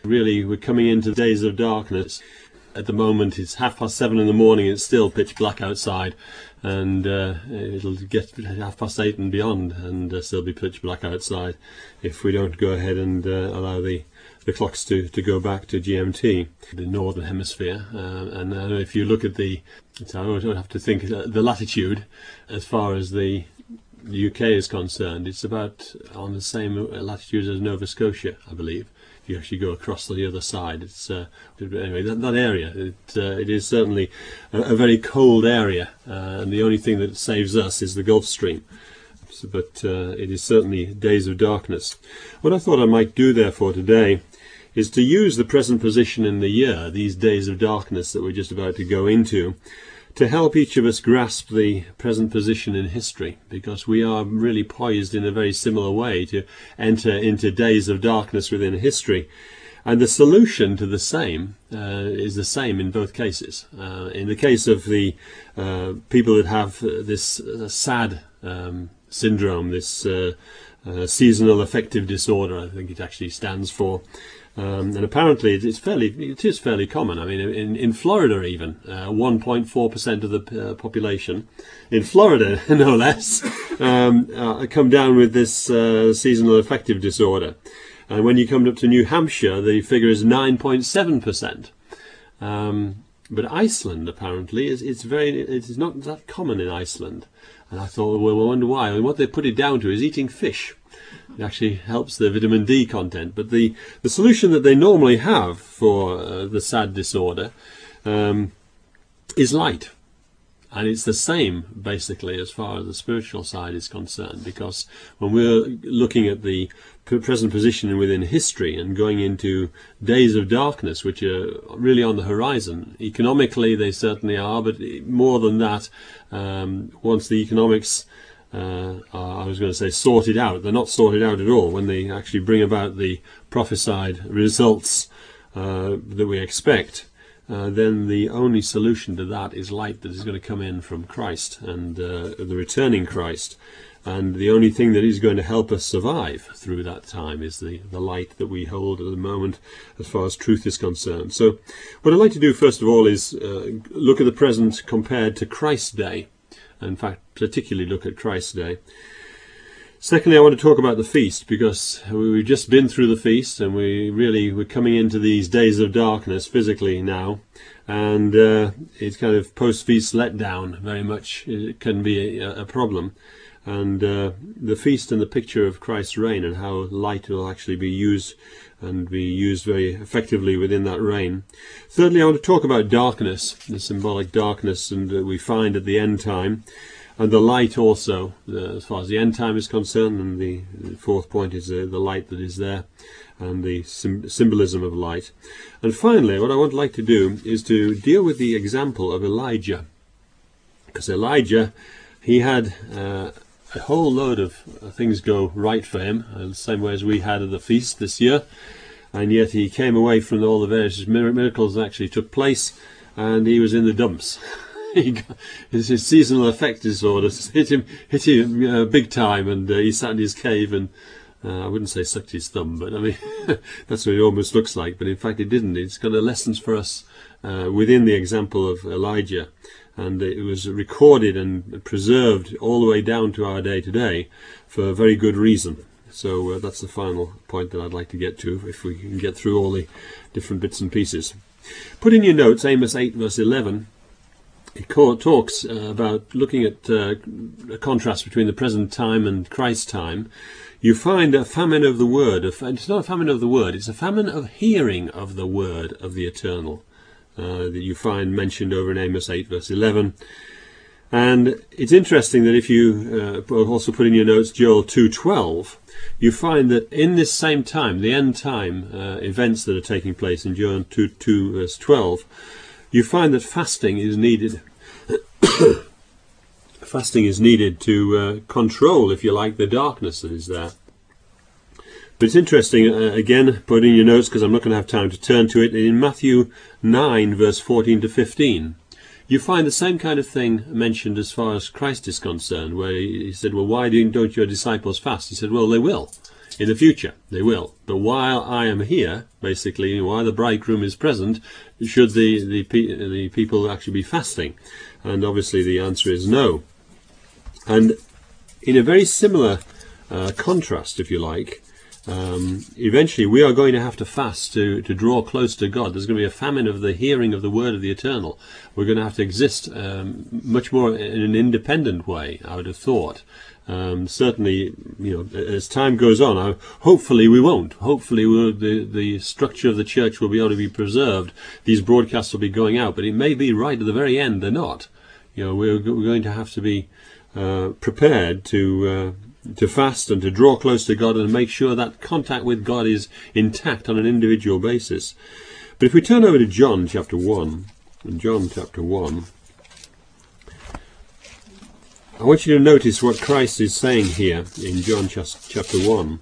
Really, we're coming into days of darkness. At the moment it's 7:30 in the morning, it's still pitch black outside, and it'll get 8:30 and beyond and still be pitch black outside if we don't go ahead and allow the clocks to go back to GMT, the northern hemisphere. And if you look at I don't have to think the latitude as far as the UK is concerned, it's about on the same latitude as Nova Scotia, I believe. If you actually go across to the other side, it's anyway, that area, it is certainly a very cold area, and the only thing that saves us is the Gulf Stream. But it is certainly days of darkness. What I thought I might do therefore today is to use the present position in the year, these days of darkness that we're just about to go into, to help each of us grasp the present position in history, because we are really poised in a very similar way to enter into days of darkness within history. And the solution to the same is the same in both cases. In the case of the people that have this SAD syndrome, this seasonal affective disorder, I think it actually stands for. And apparently it is fairly common. I mean, in Florida even, 1.4% of the population in Florida, no less, come down with this seasonal affective disorder. And when you come up to New Hampshire, the figure is 9.7%. But Iceland apparently it is not that common in Iceland. And I thought, well, I wonder why. And what they put it down to is eating fish. It actually helps the vitamin D content. But the solution that they normally have for the SAD disorder is light. And it's the same, basically, as far as the spiritual side is concerned, because when we're looking at the present position within history and going into days of darkness, which are really on the horizon, economically they certainly are, but more than that, once the economics are, I was going to say, sorted out, they're not sorted out at all when they actually bring about the prophesied results that we expect. Then the only solution to that is light that is going to come in from Christ and the returning Christ. And the only thing that is going to help us survive through that time is the light that we hold at the moment as far as truth is concerned. So what I'd like to do first of all is look at the present compared to Christ's day. In fact, particularly look at Christ's day. Secondly, I want to talk about the feast, because we've just been through the feast and we're coming into these days of darkness physically now, and it's kind of post-feast letdown very much. It can be a problem. And the feast and the picture of Christ's reign and how light will actually be used and be used very effectively within that reign. Thirdly, I want to talk about darkness, the symbolic darkness and we find at the end time. And the light also, as far as the end time is concerned, and the fourth point is the light that is there, and the symbolism of light. And finally, what I would like to do is to deal with the example of Elijah. Because Elijah, he had a whole load of things go right for him, the same way as we had at the feast this year. And yet he came away from all the various miracles that actually took place, and he was in the dumps. His seasonal affect disorder hit him big time, and he sat in his cave and I wouldn't say sucked his thumb, but I mean that's what it almost looks like. But in fact it didn't. It's got lessons for us within the example of Elijah, and it was recorded and preserved all the way down to our day today for a very good reason. So that's the final point that I'd like to get to, if we can get through all the different bits and pieces. Put in your notes Amos 8 verse 11. It talks about looking at a contrast between the present time and Christ's time. You find a famine of the word. It's not a famine of the word, it's a famine of hearing of the word of the eternal that you find mentioned over in Amos 8 verse 11. And it's interesting that if you also put in your notes Joel 2:12, you find that in this same time, the end time events that are taking place in Joel 2 verse 12, you find that fasting is needed. Fasting is needed to control, if you like, the darkness that is there. But it's interesting, again, put in your notes because I'm not going to have time to turn to it, in Matthew 9 verse 14 to 15. You find the same kind of thing mentioned as far as Christ is concerned, where he said, well, why don't your disciples fast? He said, well, they will. In the future, they will. But while I am here, basically, while the bridegroom is present, should the people actually be fasting? And obviously the answer is no. And in a very similar contrast, if you like, eventually we are going to have to fast to draw close to God. There's going to be a famine of the hearing of the word of the eternal. We're going to have to exist much more in an independent way, I would have thought. Certainly, as time goes on, hopefully we won't. Hopefully the structure of the church will be able to be preserved. These broadcasts will be going out, but it may be right at the very end they're not. We're going to have to be prepared to fast and to draw close to God and make sure that contact with God is intact on an individual basis. But if we turn over to John chapter 1, I want you to notice what Christ is saying here in John chapter 1.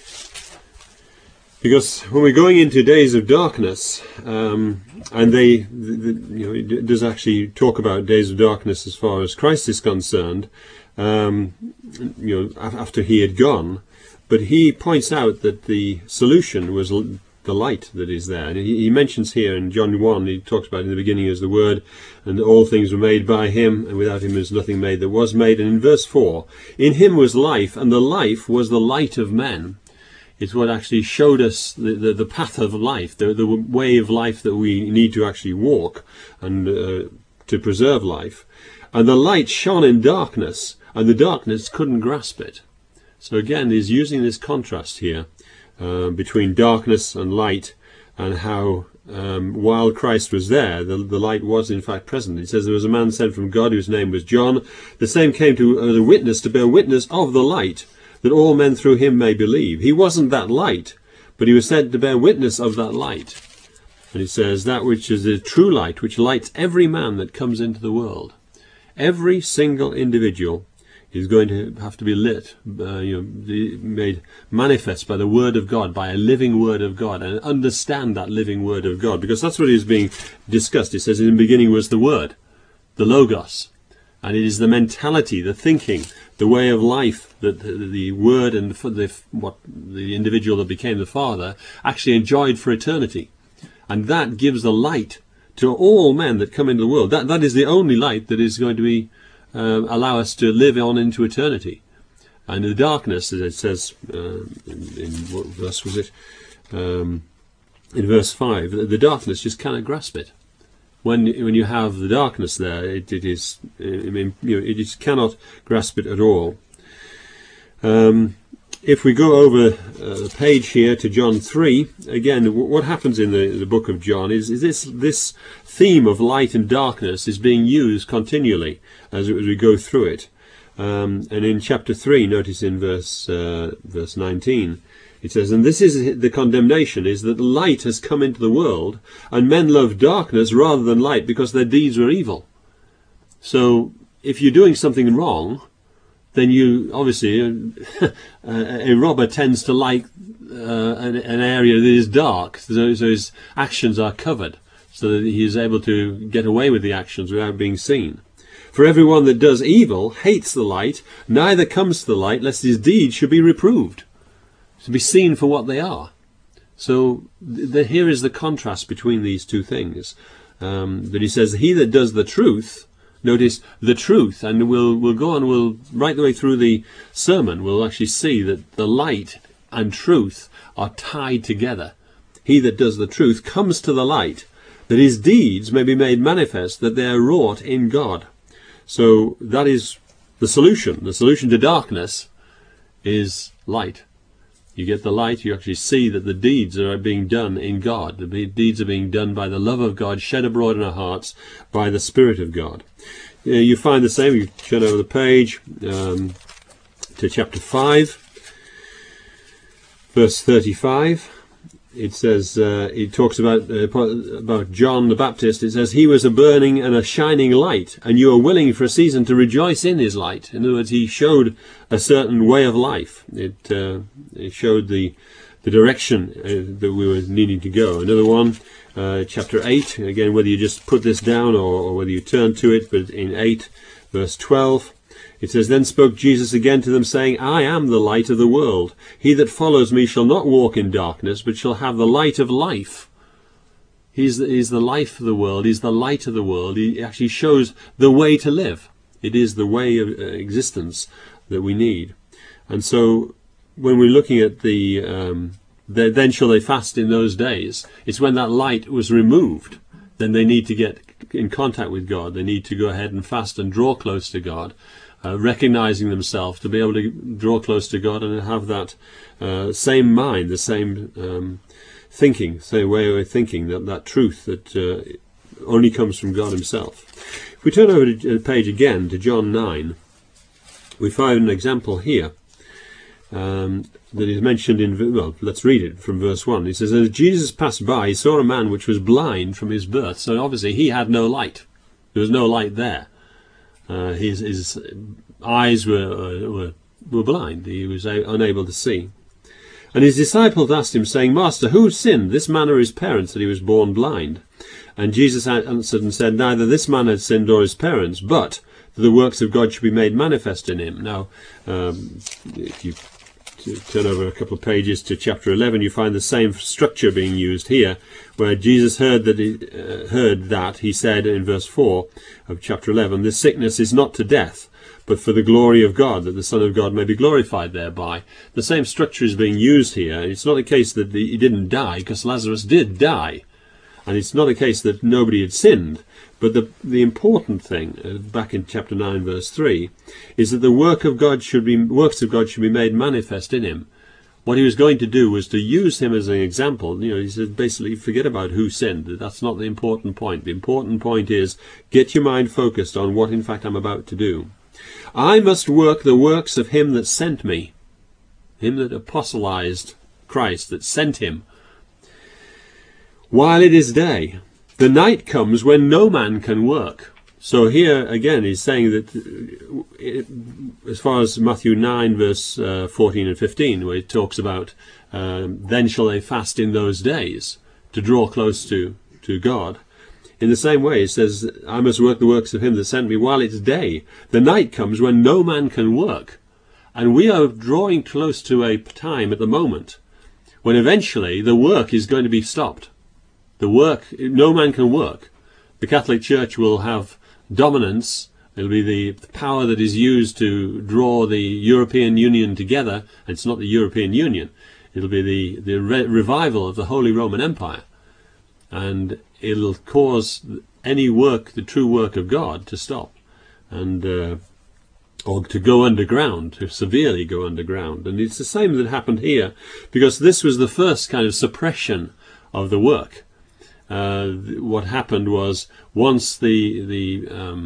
Because when we're going into days of darkness, and it does actually talk about days of darkness as far as Christ is concerned, after he had gone, but he points out that the solution was the light that is there. And he mentions here in John 1, he talks about in the beginning is the Word, and all things were made by him, and without him is nothing made that was made. And in verse 4, in him was life, and the life was the light of men. It's what actually showed us the path of life, the way of life that we need to actually walk and to preserve life. And the light shone in darkness, and the darkness couldn't grasp it. So again, he's using this contrast here between darkness and light, and how while Christ was there, the light was in fact present. He says there was a man sent from God whose name was John. The same came to the witness, to bear witness of the light, that all men through him may believe. He wasn't that light, but he was sent to bear witness of that light. And he says that which is the true light, which lights every man that comes into the world. Every single individual is going to have to be lit, made manifest by the Word of God, by a living Word of God, and understand that living Word of God, because that's what is being discussed. It says in the beginning was the Word, the Logos, and it is the mentality, the thinking, the way of life that the Word and what the individual that became the Father actually enjoyed for eternity. And that gives the light to all men that come into the world. That is the only light that is going to be allow us to live on into eternity. And the darkness, as it says in what verse was it? In verse 5, the darkness just cannot grasp it. When you have the darkness there, it just cannot grasp it at all. If we go over the page here to John 3, again, what happens in the book of John is this theme of light and darkness is being used continually as we go through it. And in chapter 3, notice in verse 19, it says, and this is the condemnation, is that light has come into the world, and men love darkness rather than light because their deeds were evil. So if you're doing something wrong, then you obviously a robber tends to like an area that is dark, so his actions are covered, so that he is able to get away with the actions without being seen. For everyone that does evil hates the light, neither comes to the light, lest his deeds should be reproved, to be seen for what they are. So here is the contrast between these two things. That he says, he that does the truth, notice the truth, and we'll go on, we'll right the way through the sermon, we'll actually see that the light and truth are tied together. He that does the truth comes to the light, that his deeds may be made manifest, that they are wrought in God. So that is the solution. The solution to darkness is light. You get the light, you actually see that the deeds are being done in God. The deeds are being done by the love of God shed abroad in our hearts by the Spirit of God. You find the same, you turn over the page to chapter 5, verse 35. It says, it talks about John the Baptist. It says, he was a burning and a shining light, and you are willing for a season to rejoice in his light. In other words, he showed a certain way of life. It showed the direction that we were needing to go. Another one, chapter 8, again, whether you just put this down or whether you turn to it, but in 8, verse 12, It says, "Then spoke Jesus again to them, saying, I am the light of the world. He that follows me shall not walk in darkness, but shall have the light of life." He's the life of the world. He's the light of the world. He actually shows the way to live. It is the way of existence that we need. And so when we're looking at then shall they fast in those days, it's when that light was removed. Then they need to get in contact with God. They need to go ahead and fast and draw close to God, recognizing themselves to be able to draw close to God and have that same mind, the same thinking, same way of thinking, that truth that only comes from God himself. If we turn over to the page again to John 9, we find an example here that is mentioned in, well, let's read it from verse 1. He says, "As Jesus passed by, he saw a man which was blind from his birth." So obviously he had no light. There was no light there. His eyes were blind. He was unable to see. And his disciples asked him, saying, "Master, who sinned, this man or his parents, that he was born blind?" And Jesus answered and said, "Neither this man had sinned nor his parents, but that the works of God should be made manifest in him." Now, if you turn over a couple of pages to chapter 11, you find the same structure being used here, where Jesus heard that he said in verse 4 of chapter 11, "This sickness is not to death, but for the glory of God, that the Son of God may be glorified thereby." The same structure is being used here. It's not a case that he didn't die, because Lazarus did die. And it's not a case that nobody had sinned. But the important thing, back in chapter 9, verse 3, is that the works of God should be made manifest in him. What he was going to do was to use him as an example. He said, basically, forget about who sinned. That's not the important point. The important point is, get your mind focused on what, in fact, I'm about to do. "I must work the works of him that sent me," him that apostolized Christ, that sent him, "while it is day. The night comes when no man can work." So here again he's saying that as far as Matthew 9 verse 14 and 15, where it talks about then shall they fast in those days to draw close to God. In the same way, it says, "I must work the works of him that sent me while it's day. The night comes when no man can work." And we are drawing close to a time at the moment when eventually the work is going to be stopped. No man can work. The Catholic Church will have dominance. It'll be the power that is used to draw the European Union together. It's not the European Union. It'll be the revival of the Holy Roman Empire. And it'll cause any work, the true work of God, to stop. And or to go underground, to severely go underground. And it's the same that happened here, because this was the first kind of suppression of the work. What happened was, once the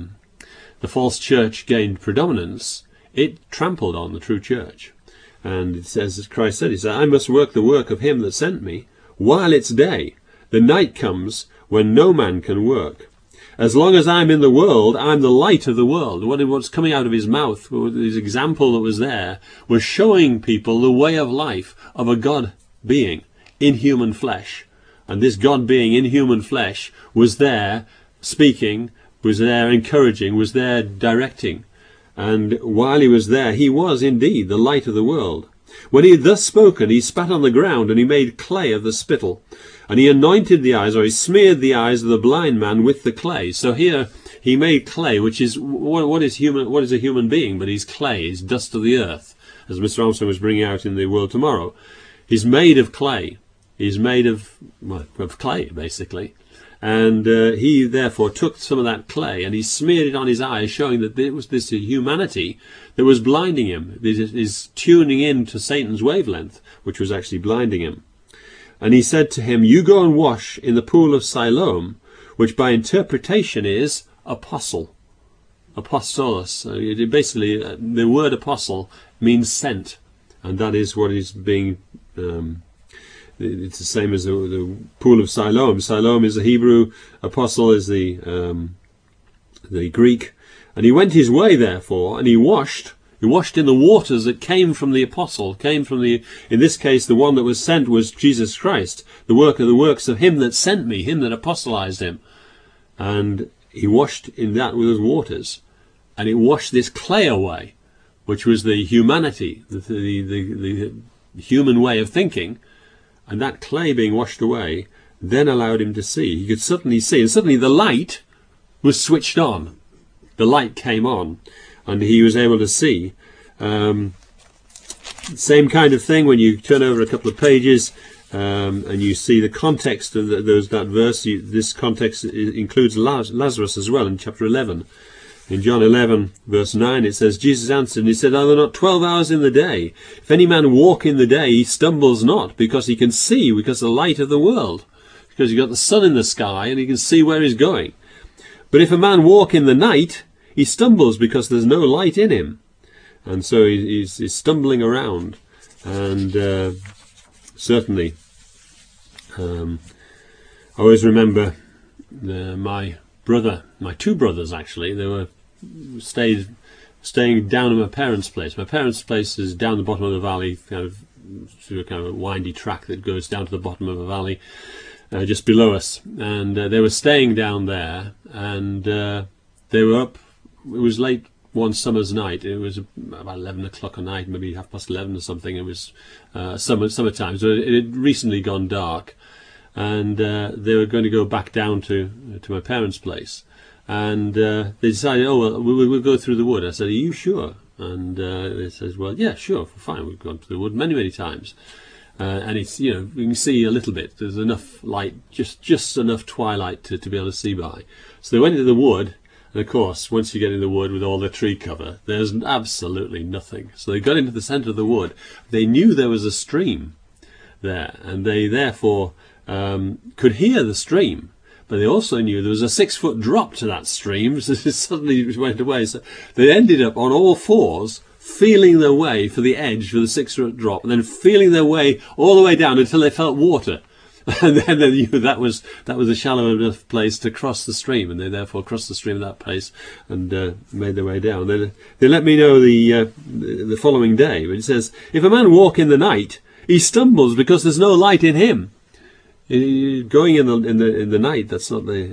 false church gained predominance, it trampled on the true church. And it says, as Christ said, he said, "I must work the work of him that sent me while it's day. The night comes when no man can work. As long as I'm in the world, I'm the light of the world." What's coming out of his mouth, his example that was there, was showing people the way of life of a God being in human flesh. And this God being in human flesh was there speaking, was there encouraging, was there directing. And while he was there, he was indeed the light of the world. When he had thus spoken, he spat on the ground, and he made clay of the spittle. And he anointed the eyes, or he smeared the eyes of the blind man with the clay. So here he made clay, which is, what is a human being? But he's clay, he's dust of the earth, as Mr. Armstrong was bringing out in The World Tomorrow. He's made of clay. He's made of clay, basically. And he therefore took some of that clay and he smeared it on his eyes, showing that it was this humanity that was blinding him. This is tuning in to Satan's wavelength, which was actually blinding him. And he said to him, "You go and wash in the pool of Siloam," which by interpretation is apostle. Apostolos. Basically, the word apostle means sent. And that is what is being... it's the same as the pool of Siloam. Siloam is the Hebrew, apostle is the Greek. And he went his way, therefore, and he washed in the waters that came from the apostle, in this case, the one that was sent was Jesus Christ, the works of him that sent me, him that apostolized him. And he washed in that with those waters. and it washed this clay away, which was the humanity, the human way of thinking, and that clay being washed away then allowed him to see. He could suddenly see, and suddenly the light was switched on. The light came on, and he was able to see. Same kind of thing when you turn over a couple of pages and you see the context of that verse. This context includes Lazarus as well in chapter 11. In John 11 verse 9 it says, Jesus answered and he said, are there not 12 hours in the day? If any man walk in the day, he stumbles not, because he can see, because of the light of the world. Because you've got the sun in the sky and he can see where he's going. But if a man walk in the night, he stumbles because there's no light in him. And so he's stumbling around. And certainly, I always remember my two brothers actually, they were staying down at my parents' place. My parents' place is down the bottom of the valley, through a kind of a windy track that goes down to the bottom of the valley, just below us. And they were staying down there, and they were up. It was late one summer's night. It was about 11 o'clock at night, maybe 11:30 or something. It was summertime, so it had recently gone dark, and they were going to go back down to my parents' place, and they decided, oh well, we'll go through the wood. I said, are you sure? And they said, well, yeah, sure, fine. We've gone through the wood many times, and it's, you can see a little bit. There's enough light, just enough twilight to be able to see by. So they went into the wood. And of course, once you get in the wood with all the tree cover, there's absolutely nothing. So they got into the centre of the wood. They knew there was a stream there, and they therefore could hear the stream. But they also knew there was a 6-foot drop to that stream, so it suddenly went away. So they ended up on all fours, feeling their way for the edge for the 6-foot drop, and then feeling their way all the way down until they felt water. And then they knew that was a shallow enough place to cross the stream, and they therefore crossed the stream at that place and made their way down. They let me know the following day. But it says, if a man walk in the night, he stumbles because there's no light in him. Going in the night, that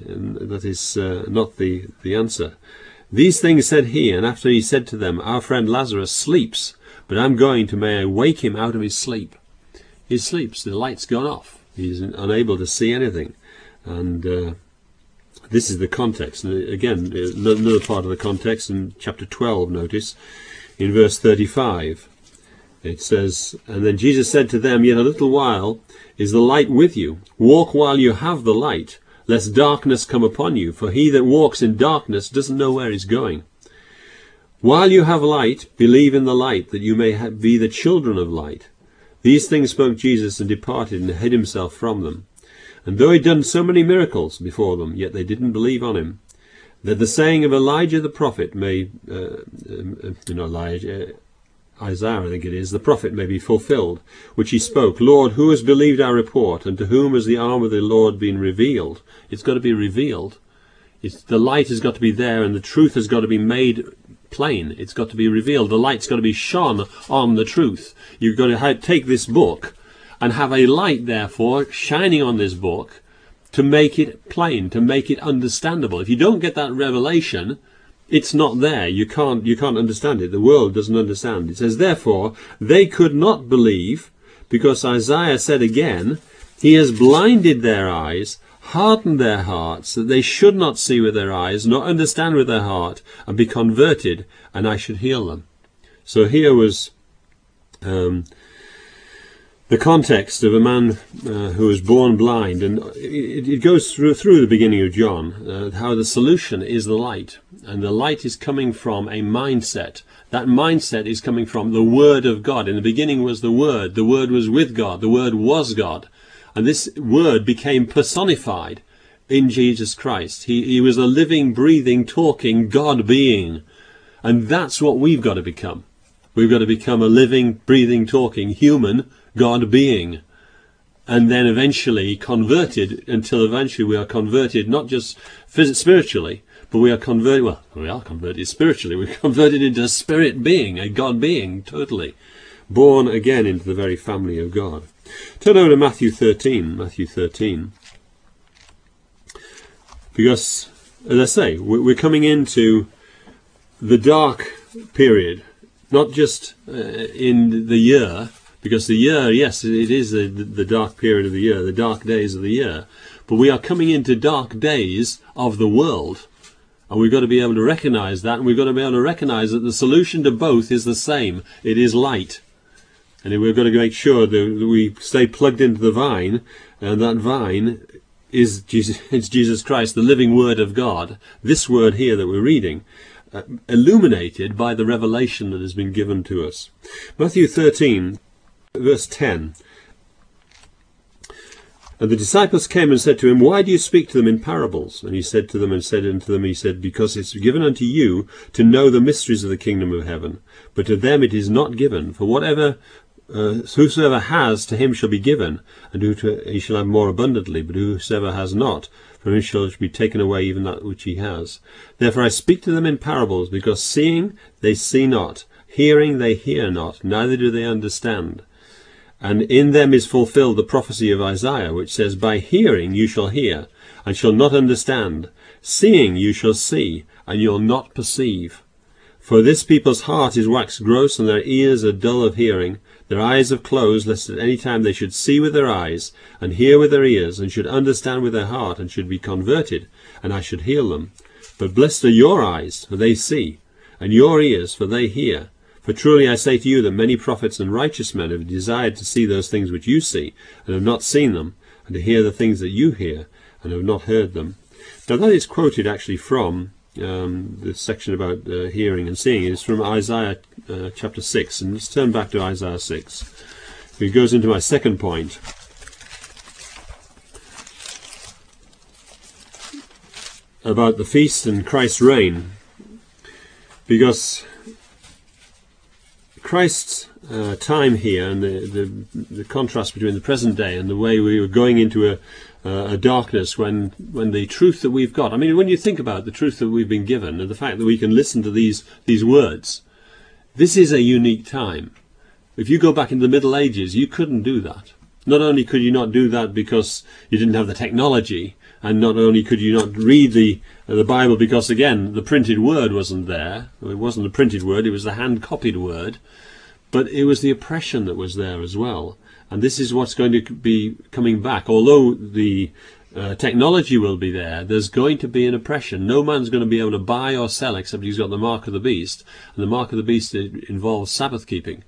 is not the answer. These things said he, and after he said to them, our friend Lazarus sleeps, but I'm going to may I wake him out of his sleep. He sleeps. The light's gone off. He's unable to see anything, and this is the context. And again, another part of the context in chapter 12, notice, in verse 35, it says, and then Jesus said to them, yet a little while is the light with you. Walk while you have the light, lest darkness come upon you, for he that walks in darkness doesn't know where he's going. While you have light, believe in the light, that you may be the children of light. These things spoke Jesus, and departed, and hid himself from them. And though he had done so many miracles before them, yet they didn't believe on him. That the saying of Elijah the prophet may, Isaiah, I think it is, the prophet may be fulfilled, which he spoke, Lord, who has believed our report, and to whom has the arm of the Lord been revealed? It's got to be revealed. The light has got to be there, and the truth has got to be made plain. It's got to be revealed. The light's got to be shone on the truth. You've got to take this book and have a light, therefore, shining on this book to make it plain, to make it understandable. If you don't get that revelation, it's not there. You can't understand it. The world doesn't understand. It says, therefore, they could not believe, because Isaiah said again, he has blinded their eyes, hardened their hearts, that they should not see with their eyes, nor understand with their heart, and be converted, and I should heal them. So here was the context of a man who was born blind, and it goes through the beginning of John, how the solution is the light, and the light is coming from a mindset. That mindset is coming from the Word of God. In the beginning was the Word was with God, the Word was God. And this Word became personified in Jesus Christ. He was a living, breathing, talking God being. And that's what we've got to become. We've got to become a living, breathing, talking human God being. And then eventually converted, until eventually we are converted, not just spiritually, but we are converted spiritually. We're converted into a spirit being, a God being, totally. Born again into the very family of God. Turn over to Matthew 13. Because, as I say, we're coming into the dark period, not just in the year, because the year, yes, it is the dark period of the year, the dark days of the year, but we are coming into dark days of the world, and we've got to be able to recognize that, and we've got to be able to recognize that the solution to both is the same. It is light. And we've got to make sure that we stay plugged into the vine, and that vine is Jesus, it's Jesus Christ, the living Word of God. This word here that we're reading, illuminated by the revelation that has been given to us. Matthew 13, verse 10. And the disciples came and said to him, Why do you speak to them in parables? And he said to them, Because it's given unto you to know the mysteries of the kingdom of heaven, but to them it is not given. For whosoever has, to him shall be given, and he shall have more abundantly. But whosoever has not, from him shall be taken away even that which he has. Therefore I speak to them in parables, because seeing they see not, hearing they hear not, neither do they understand. And in them is fulfilled the prophecy of Isaiah, which says, By hearing you shall hear, and shall not understand. Seeing you shall see, and you'll not perceive. For this people's heart is waxed gross, and their ears are dull of hearing. Their eyes have closed, lest at any time they should see with their eyes, and hear with their ears, and should understand with their heart, and should be converted, and I should heal them. But blessed are your eyes, for they see, and your ears, for they hear. For truly I say to you that many prophets and righteous men have desired to see those things which you see, and have not seen them, and to hear the things that you hear, and have not heard them. Now that is quoted actually from the section about hearing and seeing. It is from Isaiah chapter 6, and let's turn back to Isaiah 6. It goes into my second point. About the feast and Christ's reign. Because Christ's time here, and the contrast between the present day and the way we were going into a darkness when the truth that we've got, I mean, when you think about the truth that we've been given and the fact that we can listen to these words, this is a unique time. If you go back into the Middle Ages, you couldn't do that. Not only could you not do that because you didn't have the technology, and not only could you not read the Bible because, again, the printed word wasn't there. It wasn't the printed word, it was the hand-copied word. But it was the oppression that was there as well. And this is what's going to be coming back. Although the technology will be there, there's going to be an oppression. No man's going to be able to buy or sell except he's got the mark of the beast. And the mark of the beast involves Sabbath keeping.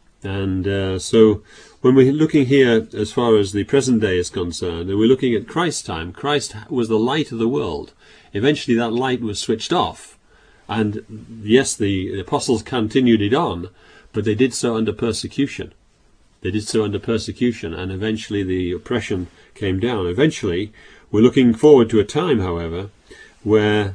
And so when we're looking here as far as the present day is concerned, and we're looking at Christ's time, Christ was the light of the world. Eventually that light was switched off. And yes, the apostles continued it on, but they did so under persecution. They did so under persecution, and eventually the oppression came down. Eventually, we're looking forward to a time, however, where,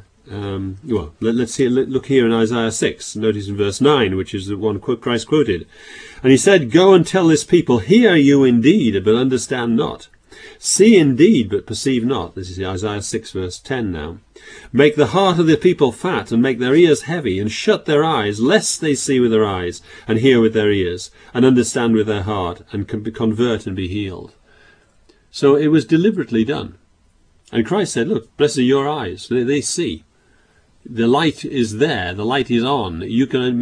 let's look here in Isaiah 6. Notice in verse 9, which is the one Christ quoted. And he said, Go and tell this people, hear you indeed, but understand not. See indeed, but perceive not. This is Isaiah 6, verse 10 now. Make the heart of the people fat, and make their ears heavy, and shut their eyes, lest they see with their eyes, and hear with their ears, and understand with their heart, and convert and be healed. So it was deliberately done. And Christ said, look, blessed are your eyes. They see. The light is there. The light is on. You can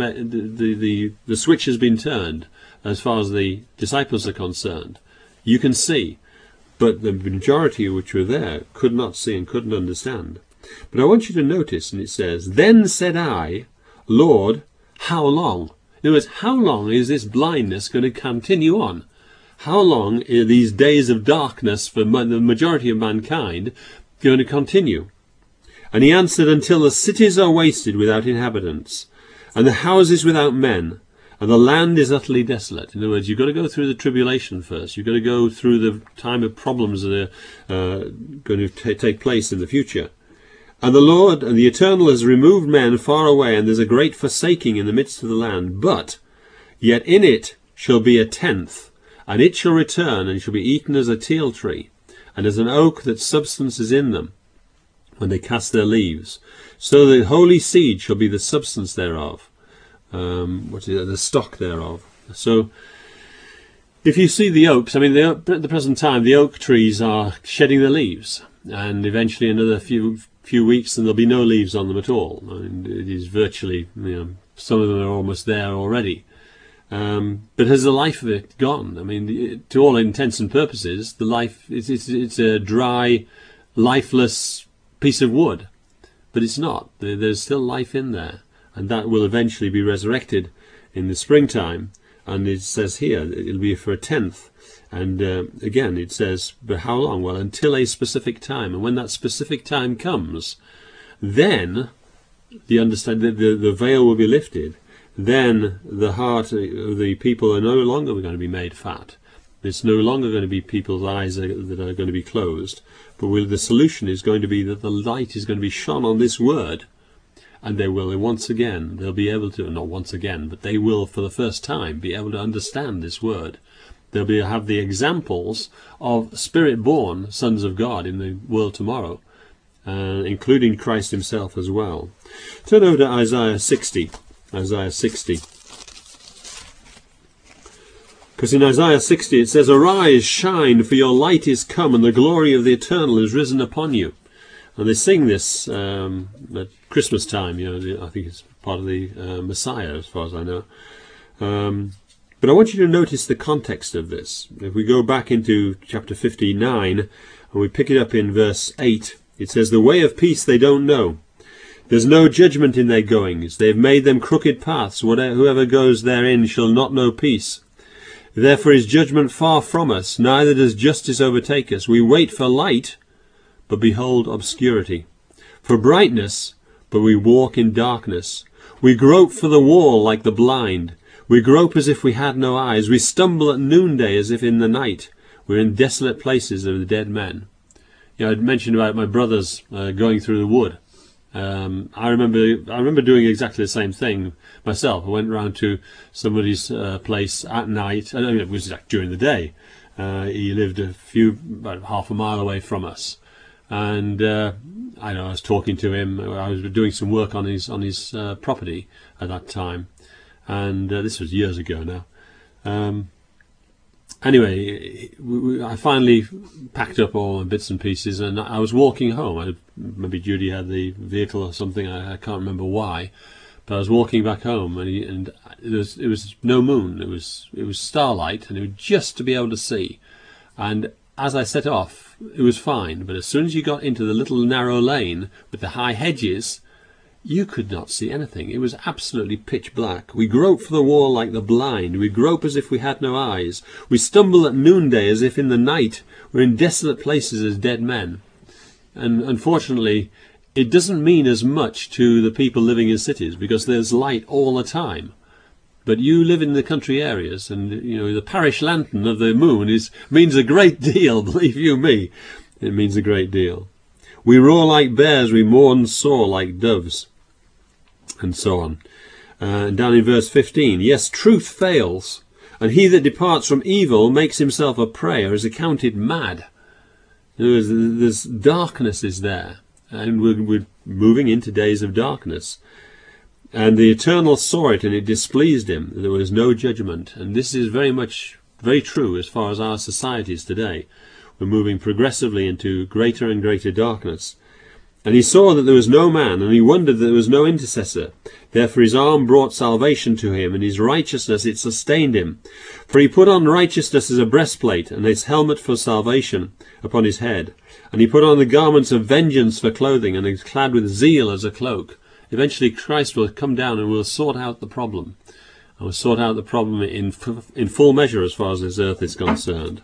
the switch has been turned as far as the disciples are concerned. You can see. But the majority which were there could not see and couldn't understand. But I want you to notice, and it says, Then said I, Lord, how long? In other words, how long is this blindness going to continue on? How long are these days of darkness for the majority of mankind going to continue? And he answered, Until the cities are wasted without inhabitants, and the houses without men, and the land is utterly desolate. In other words, you've got to go through the tribulation first. You've got to go through the time of problems that are going to take place in the future. And the Lord and the Eternal has removed men far away, and there's a great forsaking in the midst of the land. But yet in it shall be a tenth, and it shall return, and shall be eaten as a teil tree, and as an oak that substance is in them, when they cast their leaves. So the holy seed shall be the substance thereof. The stock thereof. So if you see the oaks, I mean, at the present time the oak trees are shedding their leaves. and eventually another few weeks and there'll be no leaves on them at all. And it is virtually, some of them are almost there already. But has the life of it gone? I mean, to all intents and purposes, the life it's a dry, lifeless piece of wood, but it's not. There's still life in there, and that will eventually be resurrected in the springtime. And it says here it'll be for a tenth. And again, it says, but how long? Well, until a specific time. And when that specific time comes, then the veil will be lifted. Then the heart of the people are no longer going to be made fat. It's no longer going to be people's eyes that are going to be closed. But the solution is going to be that the light is going to be shone on this word. And they will once again, they'll be able to, not once again, but they will for the first time be able to understand this word. They'll have the examples of spirit-born sons of God in the world tomorrow, including Christ himself as well. Turn over to Isaiah 60. Isaiah 60. Because in Isaiah 60 it says, "Arise, shine, for your light is come, and the glory of the Eternal is risen upon you." And they sing this at Christmas time. I think it's part of the Messiah, as far as I know. But I want you to notice the context of this. If we go back into chapter 59 and we pick it up in verse 8, it says, "The way of peace they don't know. There's no judgment in their goings. They've made them crooked paths. Whoever goes therein shall not know peace. Therefore is judgment far from us, neither does justice overtake us. We wait for light, but behold obscurity. For brightness, but we walk in darkness. We grope for the wall like the blind. We grope as if we had no eyes. We stumble at noonday as if in the night. We're in desolate places of the dead men." I'd mentioned about my brothers going through the wood. I remember doing exactly the same thing myself. I went round to somebody's place at night. It was during the day. He lived about half a mile away from us. And I was talking to him. I was doing some work on his property at that time. And this was years ago now. Anyway, I finally packed up all my bits and pieces, and I was walking home. Maybe Judy had the vehicle or something. I can't remember why, but I was walking back home, and it was no moon. It was starlight, and it was just to be able to see. And as I set off, it was fine. But as soon as you got into the little narrow lane with the high hedges, you could not see anything. It was absolutely pitch black. We grope for the wall like the blind. We grope as if we had no eyes. We stumble at noonday as if in the night. We're in desolate places as dead men. And unfortunately, it doesn't mean as much to the people living in cities, because there's light all the time. But you live in the country areas, and the parish lantern of the moon means a great deal, believe you me. It means a great deal. We roar like bears, we mourn sore like doves, and so on. Down in verse 15, "Yes, truth fails, and he that departs from evil makes himself a prey, or is accounted mad." There's darkness is there, and we're moving into days of darkness. And the Eternal saw it, and it displeased him. There was no judgment. And this is very true as far as our society is today. We're moving progressively into greater and greater darkness. "And he saw that there was no man, and he wondered that there was no intercessor. Therefore his arm brought salvation to him, and his righteousness it sustained him. For he put on righteousness as a breastplate, and his helmet for salvation upon his head. And he put on the garments of vengeance for clothing, and is clad with zeal as a cloak." Eventually Christ will come down and will sort out the problem. And will sort out the problem in full measure as far as this earth is concerned.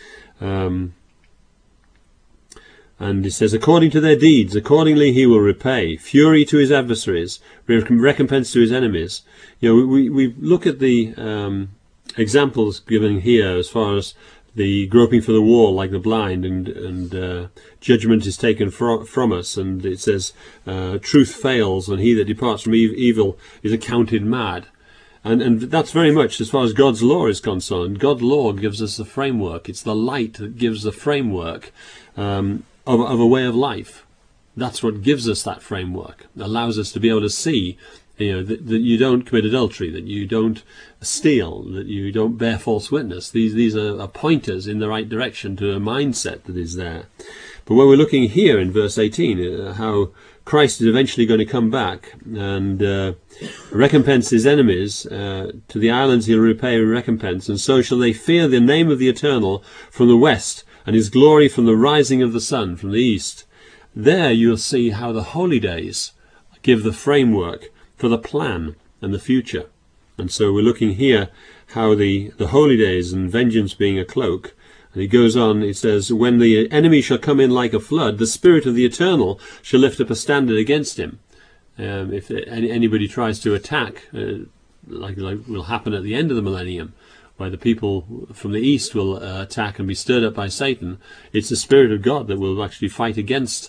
And it says, "According to their deeds, accordingly he will repay. Fury to his adversaries, recompense to his enemies." We look at the examples given here as far as the groping for the wall like the blind, and judgment is taken from us, and it says truth fails, and he that departs from evil is accounted mad. And that's very much as far as God's law is concerned. God's law gives us the framework. It's the light that gives the framework of a way of life. That's what gives us that framework. It allows us to be able to see that you don't commit adultery, that you don't steal, that you don't bear false witness. These are pointers in the right direction to a mindset that is there. But when we're looking here in verse 18, how Christ is eventually going to come back and recompense his enemies, to the islands he'll repay recompense, and so shall they fear the name of the Eternal from the west, and his glory from the rising of the sun from the east. There you'll see how the holy days give the framework for the plan and the future. And so we're looking here how the holy days and vengeance being a cloak. And he goes on, he says, when the enemy shall come in like a flood, the Spirit of the Eternal shall lift up a standard against him. If anybody tries to attack, like will happen at the end of the millennium, where the people from the east will attack and be stirred up by Satan, it's the Spirit of God that will actually fight against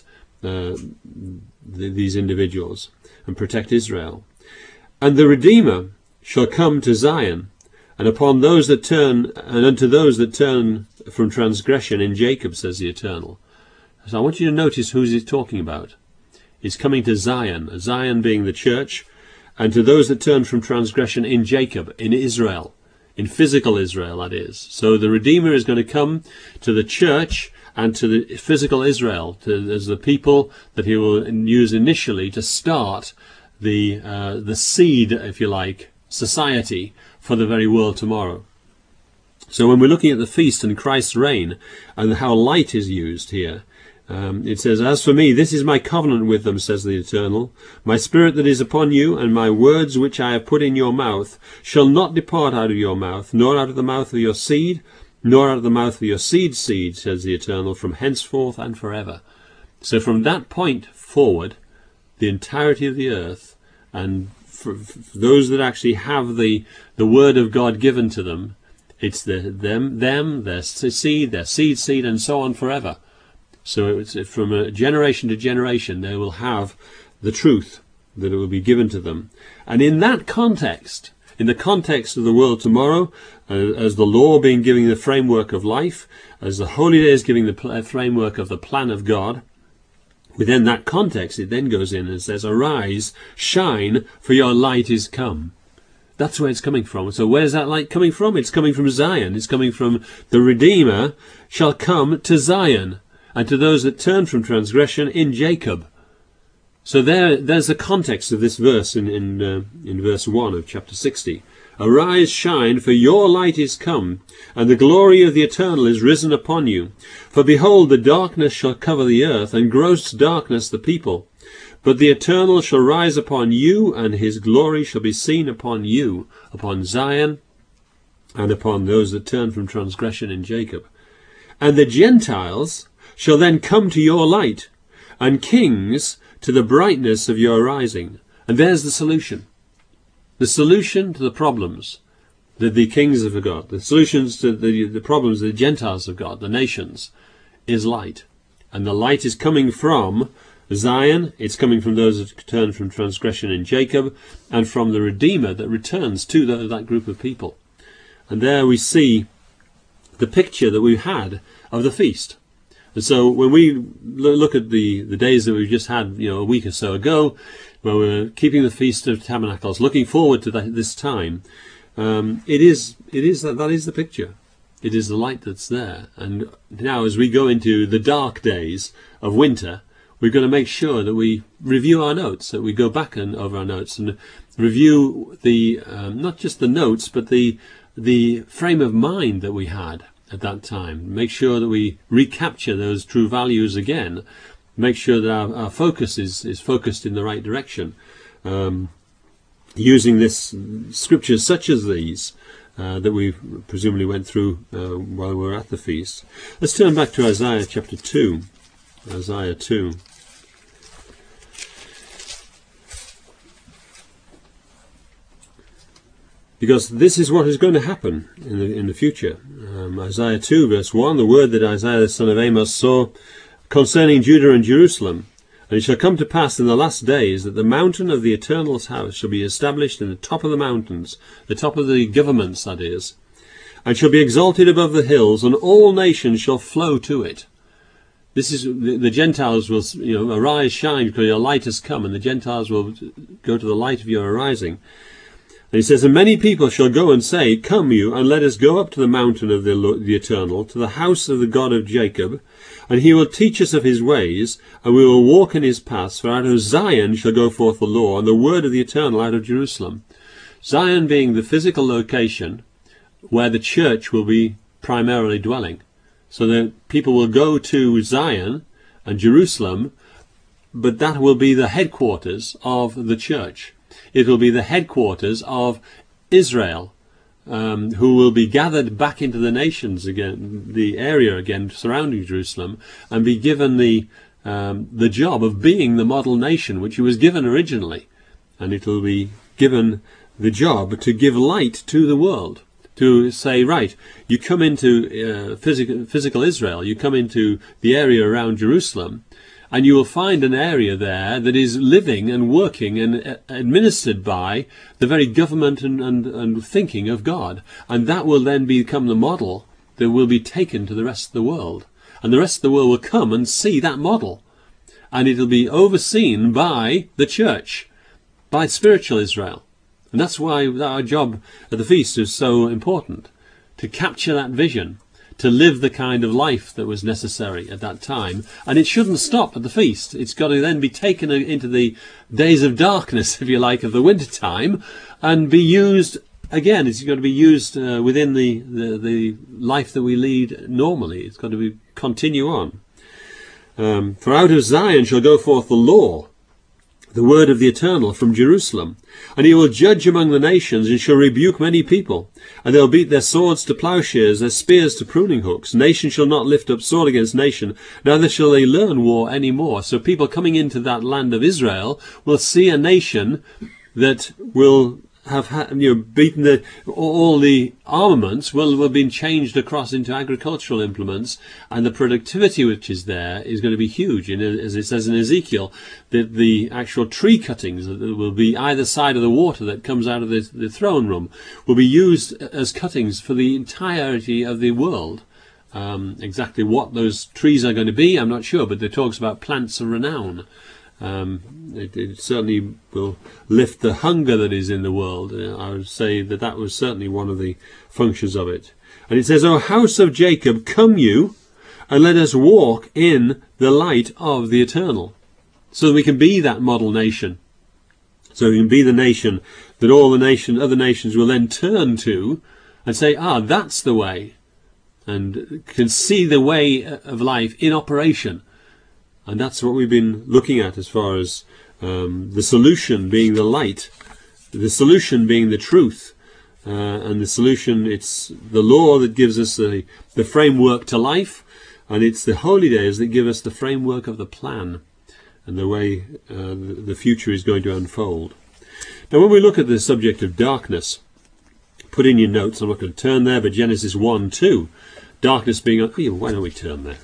these individuals and protect Israel. And the Redeemer shall come to Zion, and upon those that turn, and unto those that turn from transgression in Jacob, says the Eternal. So I want you to notice who he's talking about. He's coming to Zion, Zion being the church, and to those that turn from transgression in Jacob, in Israel, in physical Israel, that is. So the Redeemer is going to come to the church and to the physical Israel, as the people that he will use initially to start the seed, if you like, society for the very world tomorrow. So when we're looking at the feast and Christ's reign and how light is used here, it says, as for me, this is my covenant with them, says the Eternal. My Spirit that is upon you, and my words which I have put in your mouth, shall not depart out of your mouth, nor out of the mouth of your seed, nor out of the mouth of your seed's seed, says the Eternal, from henceforth and forever. So from that point forward, the entirety of the earth, and for those that actually have the word of God given to them, it's them, their seed, their seed, and so on forever. So it's from a generation to generation, they will have the truth that it will be given to them. And in that context, in the context of the world tomorrow, as the law being giving the framework of life, as the holy days giving the framework of the plan of God, within that context, it then goes in and says, arise, shine, for your light is come. That's where it's coming from. So where's that light coming from? It's coming from Zion. It's coming from the Redeemer shall come to Zion, and to those that turn from transgression in Jacob. So there's the context of this verse in verse 1 of chapter 60. Arise, shine, for your light is come, and the glory of the Eternal is risen upon you. For behold, the darkness shall cover the earth, and gross darkness the people. But the Eternal shall rise upon you, and his glory shall be seen upon you, upon Zion, and upon those that turn from transgression in Jacob. And the Gentiles shall then come to your light, and kings to the brightness of your rising. And there's the solution. The solution to the problems that the kings have got, the solutions to the problems that the Gentiles have got, the nations, is light. And the light is coming from Zion, it's coming from those that turn from transgression in Jacob, and from the Redeemer that returns to that group of people. And there we see the picture that we've had of the feast. And so when we look at the days that we've just had, a week or so ago, where we're keeping the Feast of Tabernacles, looking forward to this time, that is the picture. It is the light that's there. And now as we go into the dark days of winter, we've got to make sure that we review our notes, that we go back over our notes and review the not just the notes, but the frame of mind that we had at that time. Make sure that we recapture those true values again. Make sure that our focus is focused in the right direction. Using this scriptures such as these that we presumably went through while we were at the feast. Let's turn back to Isaiah chapter 2. Isaiah 2. Because this is what is going to happen in the future. Isaiah 2 verse 1, the word that Isaiah the son of Amos saw concerning Judah and Jerusalem. And it shall come to pass in the last days that the mountain of the Eternal's house shall be established in the top of the mountains, the top of the governments, that is, and shall be exalted above the hills, and all nations shall flow to it. This is the Gentiles will, arise, shine, because your light has come, and the Gentiles will go to the light of your arising. And he says, and many people shall go and say, come you, and let us go up to the mountain of the Eternal, to the house of the God of Jacob, and he will teach us of his ways, and we will walk in his paths. For out of Zion shall go forth the law, and the word of the Eternal out of Jerusalem. Zion being the physical location where the church will be primarily dwelling. So that people will go to Zion and Jerusalem, but that will be the headquarters of the church. It will be the headquarters of Israel, who will be gathered back into the nations again, the area again surrounding Jerusalem, and be given the job of being the model nation which it was given originally. And it will be given the job to give light to the world, to say, right, you come into physical Israel, you come into the area around Jerusalem, and you will find an area there that is living and working and administered by the very government and thinking of God. And that will then become the model that will be taken to the rest of the world. And the rest of the world will come and see that model. And it will be overseen by the church, by spiritual Israel. And that's why our job at the feast is so important, to capture that vision, to live the kind of life that was necessary at that time. And it shouldn't stop at the feast. It's got to then be taken into the days of darkness, if you like, of the winter time, and be used again. It's got to be used within the life that we lead normally. It's got to continue on. For out of Zion shall go forth the law, the word of the Eternal from Jerusalem. And he will judge among the nations, and shall rebuke many people. And they'll beat their swords to plowshares, their spears to pruning hooks. Nation shall not lift up sword against nation, neither shall they learn war any more. So people coming into that land of Israel will see a nation that will have beaten all the armaments will have been changed across into agricultural implements, and the productivity which is there is going to be huge. And as it says in Ezekiel, that the actual tree cuttings that will be either side of the water that comes out of the throne room will be used as cuttings for the entirety of the world. Exactly what those trees are going to be, I'm not sure, but it talks about plants of renown. It certainly will lift the hunger that is in the world. I would say that was certainly one of the functions of it. And it says, O house of Jacob, come you, and let us walk in the light of the Eternal. So that we can be that model nation. So we can be the nation that all the other nations will then turn to and say, that's the way. And can see the way of life in operation. And that's what we've been looking at as far as the solution being the light, the solution being the truth, and the solution, it's the law that gives us the framework to life, and it's the holy days that give us the framework of the plan and the way the future is going to unfold. Now when we look at the subject of darkness, put in your notes, I'm not going to turn there, but Genesis 1:2, darkness being, why don't we turn there?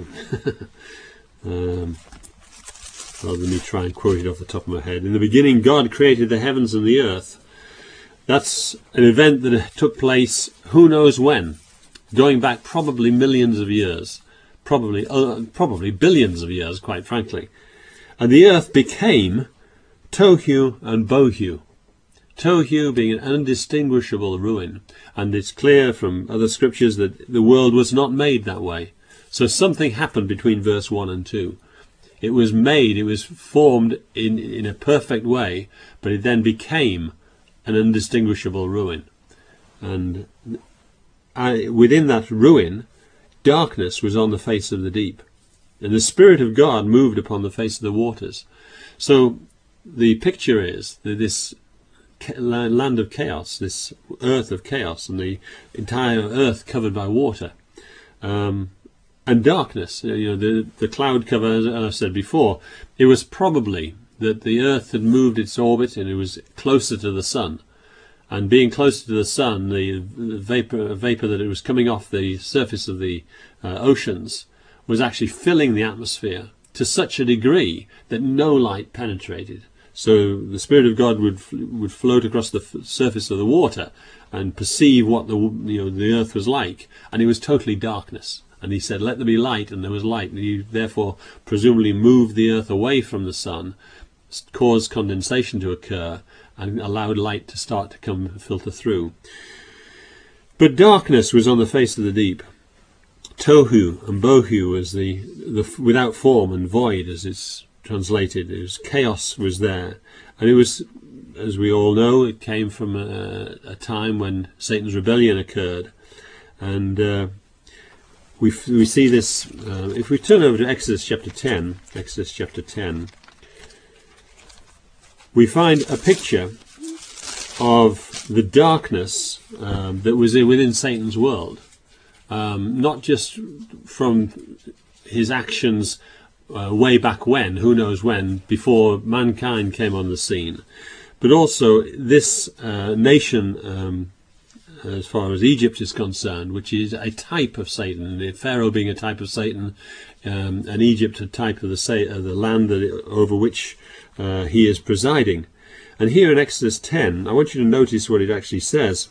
Rather than me try and quote it off the top of my head. In the beginning God created the heavens and the earth. That's an event that took place who knows when, going back probably millions of years, probably billions of years, quite frankly. And the earth became tohu and bohu. Tohu being an undistinguishable ruin, and it's clear from other scriptures that the world was not made that way. So something happened between verse 1 and 2. It was formed in a perfect way, but it then became an undistinguishable ruin. And within that ruin, darkness was on the face of the deep. And the Spirit of God moved upon the face of the waters. So the picture is that this land of chaos, this earth of chaos, and the entire earth covered by water, and darkness, the cloud cover, as I said before, it was probably that the earth had moved its orbit and it was closer to the sun. And being closer to the sun, the vapor that it was coming off the surface of the oceans was actually filling the atmosphere to such a degree that no light penetrated. So the Spirit of God would float across the surface of the water and perceive what the earth was like, and it was totally darkness. And he said, let there be light, and there was light. And he therefore presumably moved the earth away from the sun caused condensation to occur and allowed light to start to filter through. But darkness was on the face of the deep. Tohu and bohu was the without form and void, as it's translated. It was chaos was there, and it was, as we all know, it came from a time when Satan's rebellion occurred, and we see this if we turn over to Exodus chapter 10. Exodus chapter 10. We find a picture of the darkness that was within Satan's world, not just from his actions way back when, who knows when, before mankind came on the scene, but also this nation, as far as Egypt is concerned, which is a type of Satan, the Pharaoh being a type of Satan, and Egypt a type of the land over which he is presiding. And here in Exodus 10, I want you to notice what it actually says.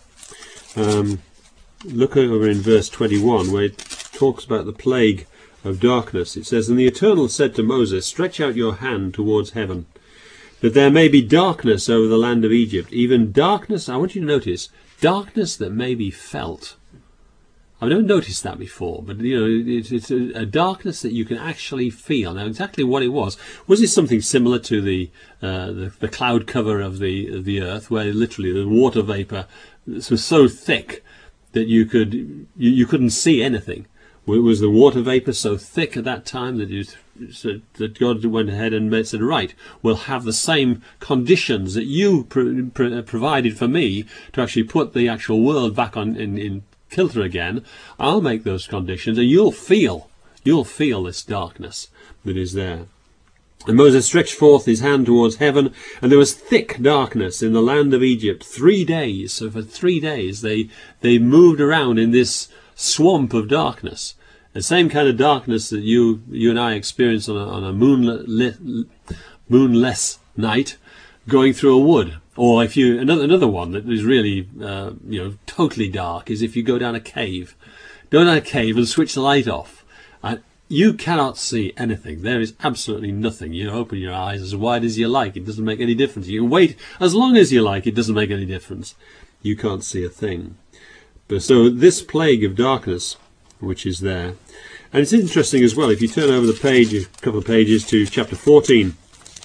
Look over in verse 21, where it talks about the plague of darkness. It says, "And the Eternal said to Moses, Stretch out your hand towards heaven, that there may be darkness over the land of Egypt, even darkness," I want you to notice, darkness that may be felt. I've never noticed that before, but you know, it's a darkness that you can actually feel. Now, exactly what it was it something similar to the cloud cover of the earth, where literally the water vapor was so thick that you couldn't see anything? Was the water vapor so thick at that time that God went ahead and said, right, we'll have the same conditions that you provided for me to actually put the actual world back on in kilter again. I'll make those conditions, and you'll feel this darkness that is there. And Moses stretched forth his hand towards heaven, and there was thick darkness in the land of Egypt 3 days. So for 3 days they moved around in this swamp of darkness, the same kind of darkness that you and I experience on a moonless night going through a wood. Or if you another one that is really totally dark is if you go down a cave and switch the light off, and you cannot see anything. There is absolutely nothing. You open your eyes as wide as you like, it doesn't make any difference. You can wait as long as you like, it doesn't make any difference. You can't see a thing. But so this plague of darkness, which is there, and it's interesting as well, if you turn over the page, a couple of pages, to chapter 14,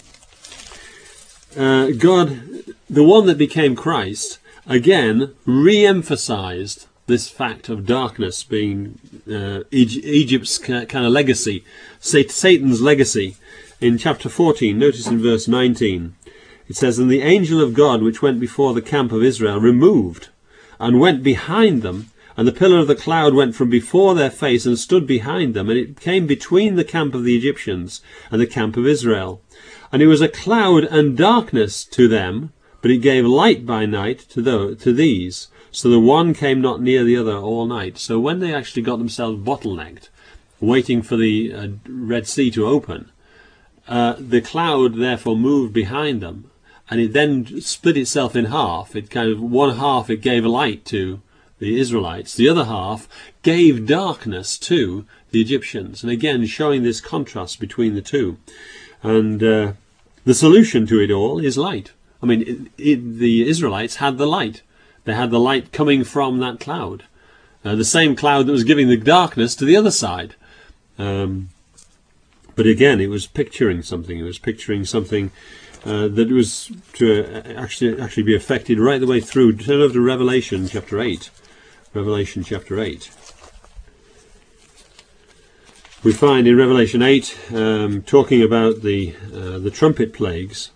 God, the one that became Christ, again re-emphasized this fact of darkness being Egypt's kind of legacy, Satan's legacy. In chapter 14, notice in verse 19, it says, "And the angel of God which went before the camp of Israel removed, and went behind them, and the pillar of the cloud went from before their face and stood behind them, and it came between the camp of the Egyptians and the camp of Israel. And it was a cloud and darkness to them, but it gave light by night to these. So the one came not near the other all night." So when they actually got themselves bottlenecked, waiting for the Red Sea to open, the cloud therefore moved behind them, and it then split itself in half. It kind of, one half it gave light to the Israelites, the other half gave darkness to the Egyptians, and again showing this contrast between the two. And the solution to it all is light. I mean, the Israelites had the light. They had the light coming from that cloud, the same cloud that was giving the darkness to the other side. But again, it was picturing something. It was picturing something that was to actually be affected right the way through. Turn over to Revelation chapter 8. Revelation chapter 8. We find in Revelation 8, talking about the trumpet plagues,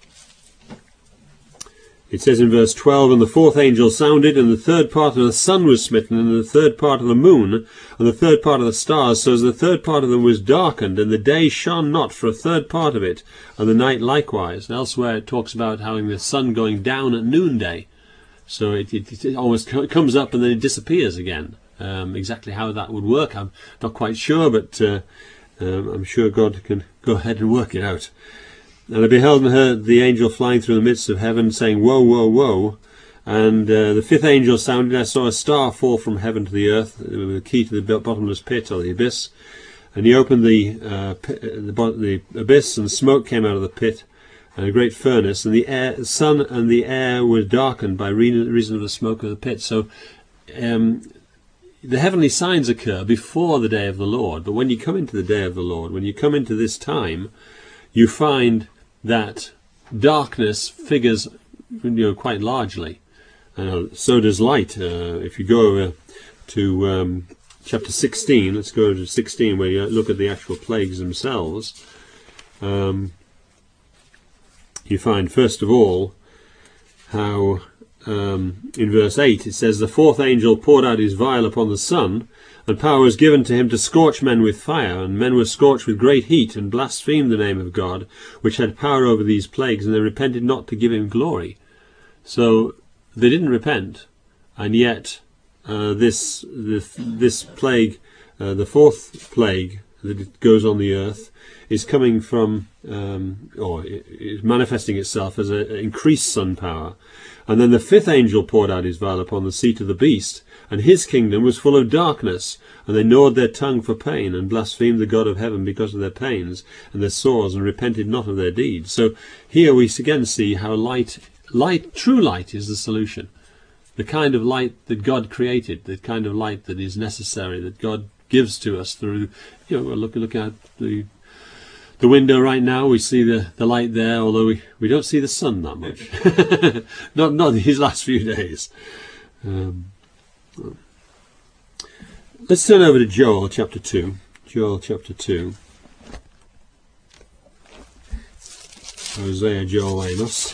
it says in verse 12, "And the fourth angel sounded, and the third part of the sun was smitten, and the third part of the moon, and the third part of the stars, so as the third part of them was darkened, and the day shone not for a third part of it, and the night likewise." And elsewhere it talks about having the sun going down at noonday. So it almost comes up and then it disappears again. Exactly how that would work, I'm not quite sure, but I'm sure God can go ahead and work it out. "And I beheld and heard the angel flying through the midst of heaven, saying, Woe, woe, woe. And the fifth angel sounded, and I saw a star fall from heaven to the earth, with the key to the bottomless pit, or the abyss. And he opened the abyss, and smoke came out of the pit, and a great furnace, and the sun and the air were darkened by reason of the smoke of the pit. So the heavenly signs occur before the day of the Lord, but when you come into the day of the Lord, when you come into this time, you find that darkness figures, quite largely. So does light. If you go over to chapter 16, let's go to 16, where you look at the actual plagues themselves. You find, first of all, how in verse 8 it says, "The fourth angel poured out his vial upon the sun, and power was given to him to scorch men with fire, and men were scorched with great heat, and blasphemed the name of God, which had power over these plagues, and they repented not to give him glory." So they didn't repent, and yet this plague, the fourth plague that goes on the earth, is coming from, or is manifesting itself as an increased sun power. And then the fifth angel poured out his vial upon the seat of the beast, and his kingdom was full of darkness, and they gnawed their tongue for pain, and blasphemed the God of heaven because of their pains and their sores, and repented not of their deeds. So here we again see how true light is the solution. The kind of light that God created, the kind of light that is necessary, that God gives to us through, we're looking at the window right now. We see the light there, although we don't see the sun that much. not these last few days. Let's turn over to Joel chapter 2. Joel chapter 2. Hosea, Joel, Amos.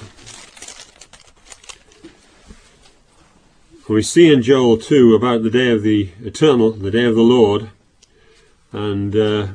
We see in Joel 2 about the day of the eternal, the day of the Lord, and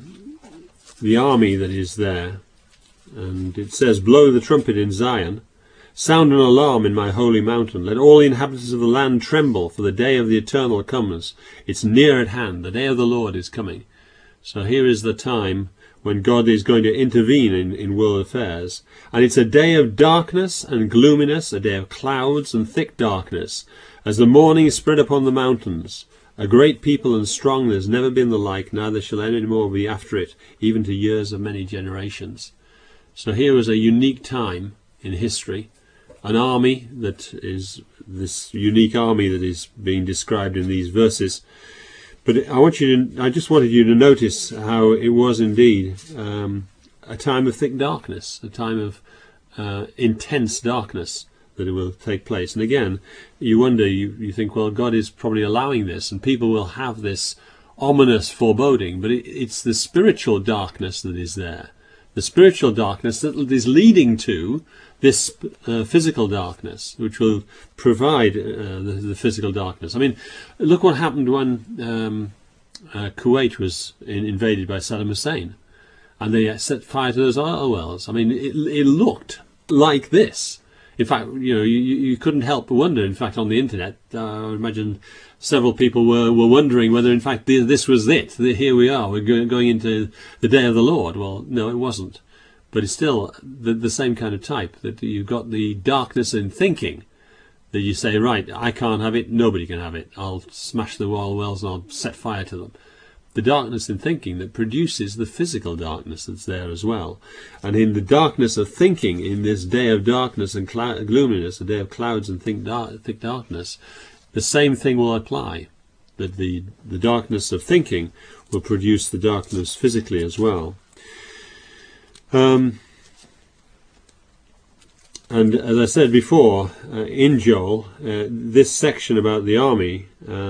the army that is there. And it says, "Blow the trumpet in Zion, sound an alarm in my holy mountain. Let all the inhabitants of the land tremble, for the day of the eternal comes. It's near at hand. The day of the Lord is coming." So here is the time when God is going to intervene in world affairs. And it's a day of darkness and gloominess, a day of clouds and thick darkness, as the morning is spread upon the mountains. A great people and strong, there's never been the like, neither shall any more be after it, even to years of many generations. So here was a unique time in history, an army that is this unique army that is being described in these verses. But I just wanted you to notice how it was indeed a time of thick darkness, a time of intense darkness that it will take place. And again, you wonder, you think, well, God is probably allowing this, and people will have this ominous foreboding, but it's the spiritual darkness that is there. The spiritual darkness that is leading to this physical darkness, which will provide the physical darkness. I mean, look what happened when Kuwait was invaded by Saddam Hussein, and they set fire to those oil wells. I mean, it looked like this. In fact, you couldn't help but wonder. In fact, on the internet, I imagine several people were wondering whether, in fact, this was it. Here we are. We're going into the day of the Lord. Well, no, it wasn't. But it's still the same kind of type, that you've got the darkness in thinking, that you say, right, I can't have it, nobody can have it. I'll smash the oil wells and I'll set fire to them. The darkness in thinking that produces the physical darkness that's there as well. And in the darkness of thinking, in this day of darkness and gloominess, a day of clouds and thick darkness, the same thing will apply. That the darkness of thinking will produce the darkness physically as well. And as I said before, in Joel, this section about the army,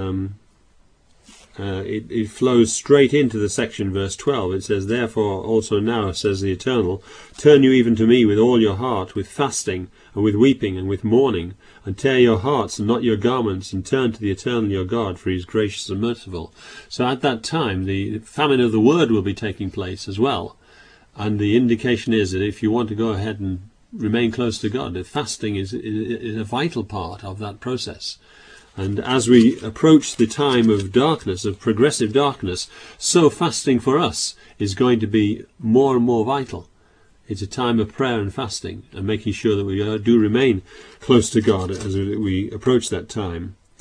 it flows straight into the section verse 12. It says, "Therefore also now, says the Eternal, turn you even to me with all your heart, with fasting and with weeping and with mourning, and tear your hearts and not your garments, and turn to the Eternal your God, for he is gracious and merciful." So at that time the famine of the word will be taking place as well. And the indication is that if you want to go ahead and remain close to God, that fasting is a vital part of that process. And as we approach the time of darkness, of progressive darkness, so fasting for us is going to be more and more vital. It's a time of prayer and fasting, and making sure that we do remain close to God as we approach that time.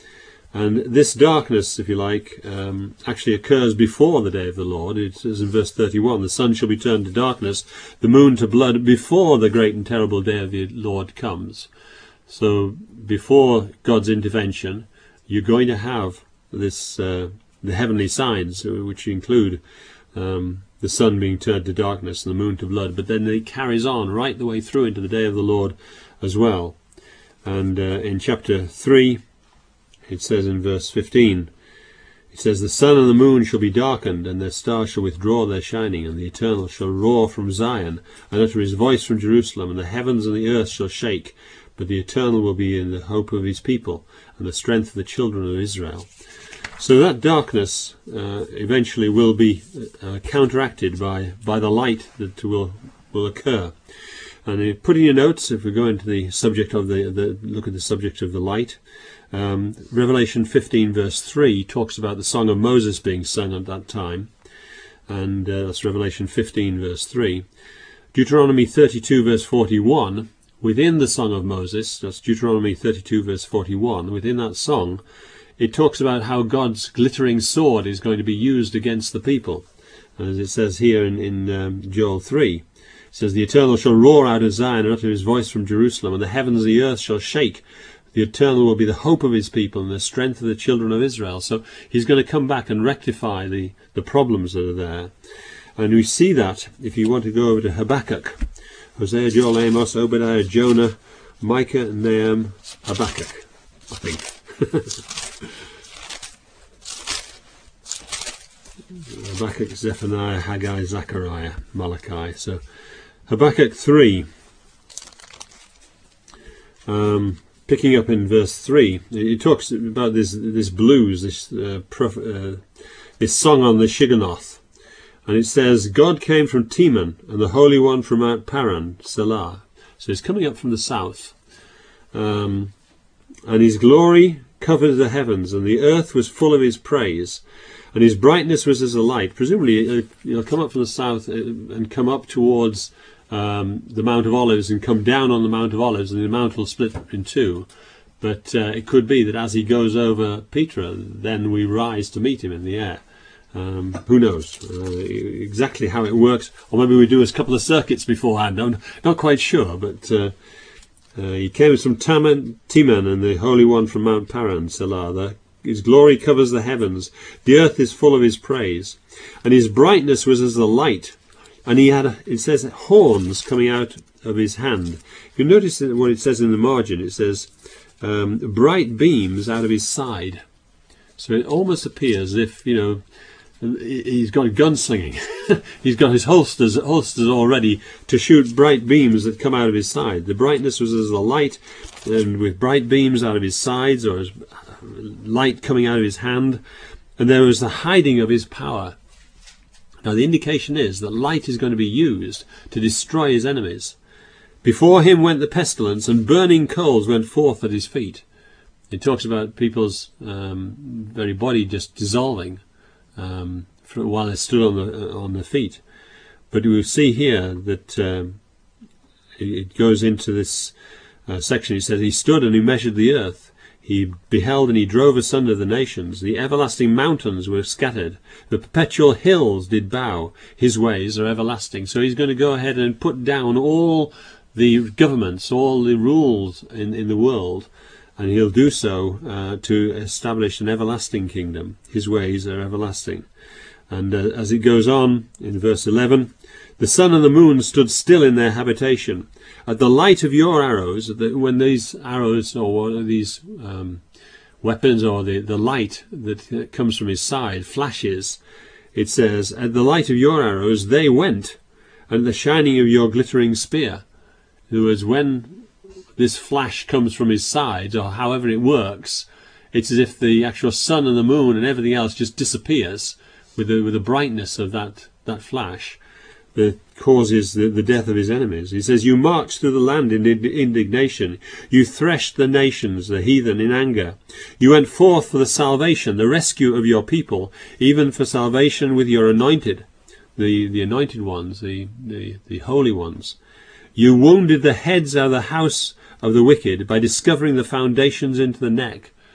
And this darkness, if you like, actually occurs before the day of the Lord. It says in verse 31, the sun shall be turned to darkness, the moon to blood, before the great and terrible day of the Lord comes. So before God's intervention, you're going to have this the heavenly signs, which include the sun being turned to darkness and the moon to blood. But then it carries on right the way through into the day of the Lord as well. And in chapter 3, it says in verse 15, it says, the sun and the moon shall be darkened, and their stars shall withdraw their shining, and the Eternal shall roar from Zion, and utter his voice from Jerusalem, and the heavens and the earth shall shake, but the Eternal will be in the hope of his people, and the strength of the children of Israel. So that darkness eventually will be counteracted by the light that will occur. And put in your notes, if we go into the subject of look at the subject of the light, Revelation 15 verse 3 talks about the song of Moses being sung at that time, and that's Revelation 15 verse 3. Deuteronomy 32 verse 41, within the song of Moses, that's Deuteronomy 32 verse 41, within that song, it talks about how God's glittering sword is going to be used against the people. As it says here in Joel 3, it says, the Eternal shall roar out of Zion and utter his voice from Jerusalem, and the heavens and the earth shall shake. The Eternal will be the hope of his people and the strength of the children of Israel. So he's going to come back and rectify the problems that are there. And we see that if you want to go over to Habakkuk, Hosea, Joel, Amos, Obadiah, Jonah, Micah, Nahum, Habakkuk, I think. Habakkuk, Zephaniah, Haggai, Zechariah, Malachi. So Habakkuk 3, picking up in verse 3, it talks about this blues, this song on the Shigionoth. And it says, God came from Teman, and the Holy One from Mount Paran, Selah. So he's coming up from the south. And his glory covered the heavens, and the earth was full of his praise. And his brightness was as a light. Presumably he'll come up from the south and come up towards the Mount of Olives and come down on the Mount of Olives, and the mount will split in two. But it could be that as he goes over Petra, then we rise to meet him in the air. Who knows exactly how it works, or maybe we do a couple of circuits beforehand. I'm not quite sure, but he came from Teman, and the Holy One from Mount Paran, Selah. His glory covers the heavens, the earth is full of his praise, and his brightness was as the light, and he had, it says, horns coming out of his hand. You notice what it says in the margin. It says bright beams out of his side. So it almost appears as if, he's got gunslinging. He's got his holsters all ready to shoot bright beams that come out of his side. The brightness was as the light, and with bright beams out of his sides, or as light coming out of his hand, and there was the hiding of his power. Now the indication is that light is going to be used to destroy his enemies. Before him went the pestilence, and burning coals went forth at his feet. It talks about people's very body just dissolving while they stood on their feet. But we see here that it goes into this section. It says, he stood and he measured the earth. He beheld and he drove asunder the nations. The everlasting mountains were scattered. The perpetual hills did bow. His ways are everlasting. So he's going to go ahead and put down all the governments, all the rules in the world, and he'll do so to establish an everlasting kingdom. His ways are everlasting. And as it goes on in verse 11, the sun and the moon stood still in their habitation. At the light of your arrows, when these arrows or these weapons, or the light that comes from his side flashes, it says, at the light of your arrows they went, and the shining of your glittering spear. In other words, when this flash comes from his side, or however it works, it's as if the actual sun and the moon and everything else just disappears with the brightness of that flash that causes the death of his enemies. He says, you marched through the land in indignation. You threshed the nations, the heathen, in anger. You went forth for the salvation, the rescue of your people, even for salvation with your anointed, the anointed ones, the holy ones. You wounded the heads out of the house of the wicked by discovering the foundations into the neck.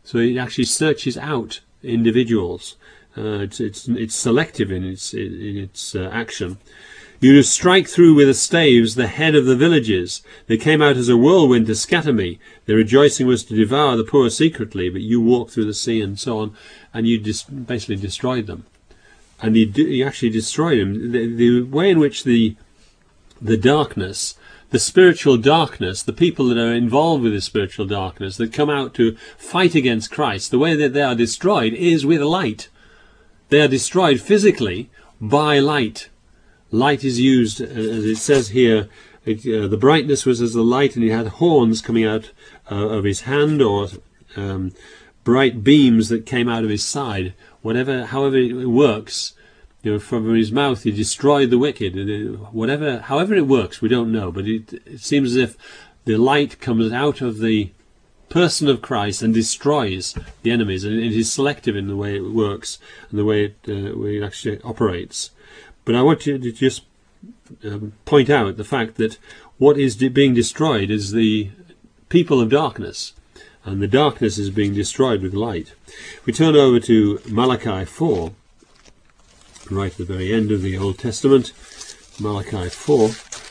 So it actually searches out individuals. It's selective in its action. You strike through with the staves the head of the villages. They came out as a whirlwind to scatter me. Their rejoicing was to devour the poor secretly, but you walked through the sea, and so on, and you basically destroyed them. And you actually destroyed them. The way in which the darkness, the spiritual darkness, the people that are involved with the spiritual darkness, that come out to fight against Christ, the way that they are destroyed is with light. They are destroyed physically by light. Light is used, as it says here, the brightness was as the light, and he had horns coming out of his hand, or bright beams that came out of his side. However it works, from his mouth he destroyed the wicked. However it works, we don't know, but it seems as if the light comes out of the person of Christ and destroys the enemies, and it is selective in the way it works and the way it actually operates. But I want you to just point out the fact that what is being destroyed is the people of darkness, and the darkness is being destroyed with light. We turn over to Malachi 4, right at the very end of the Old Testament, Malachi 4.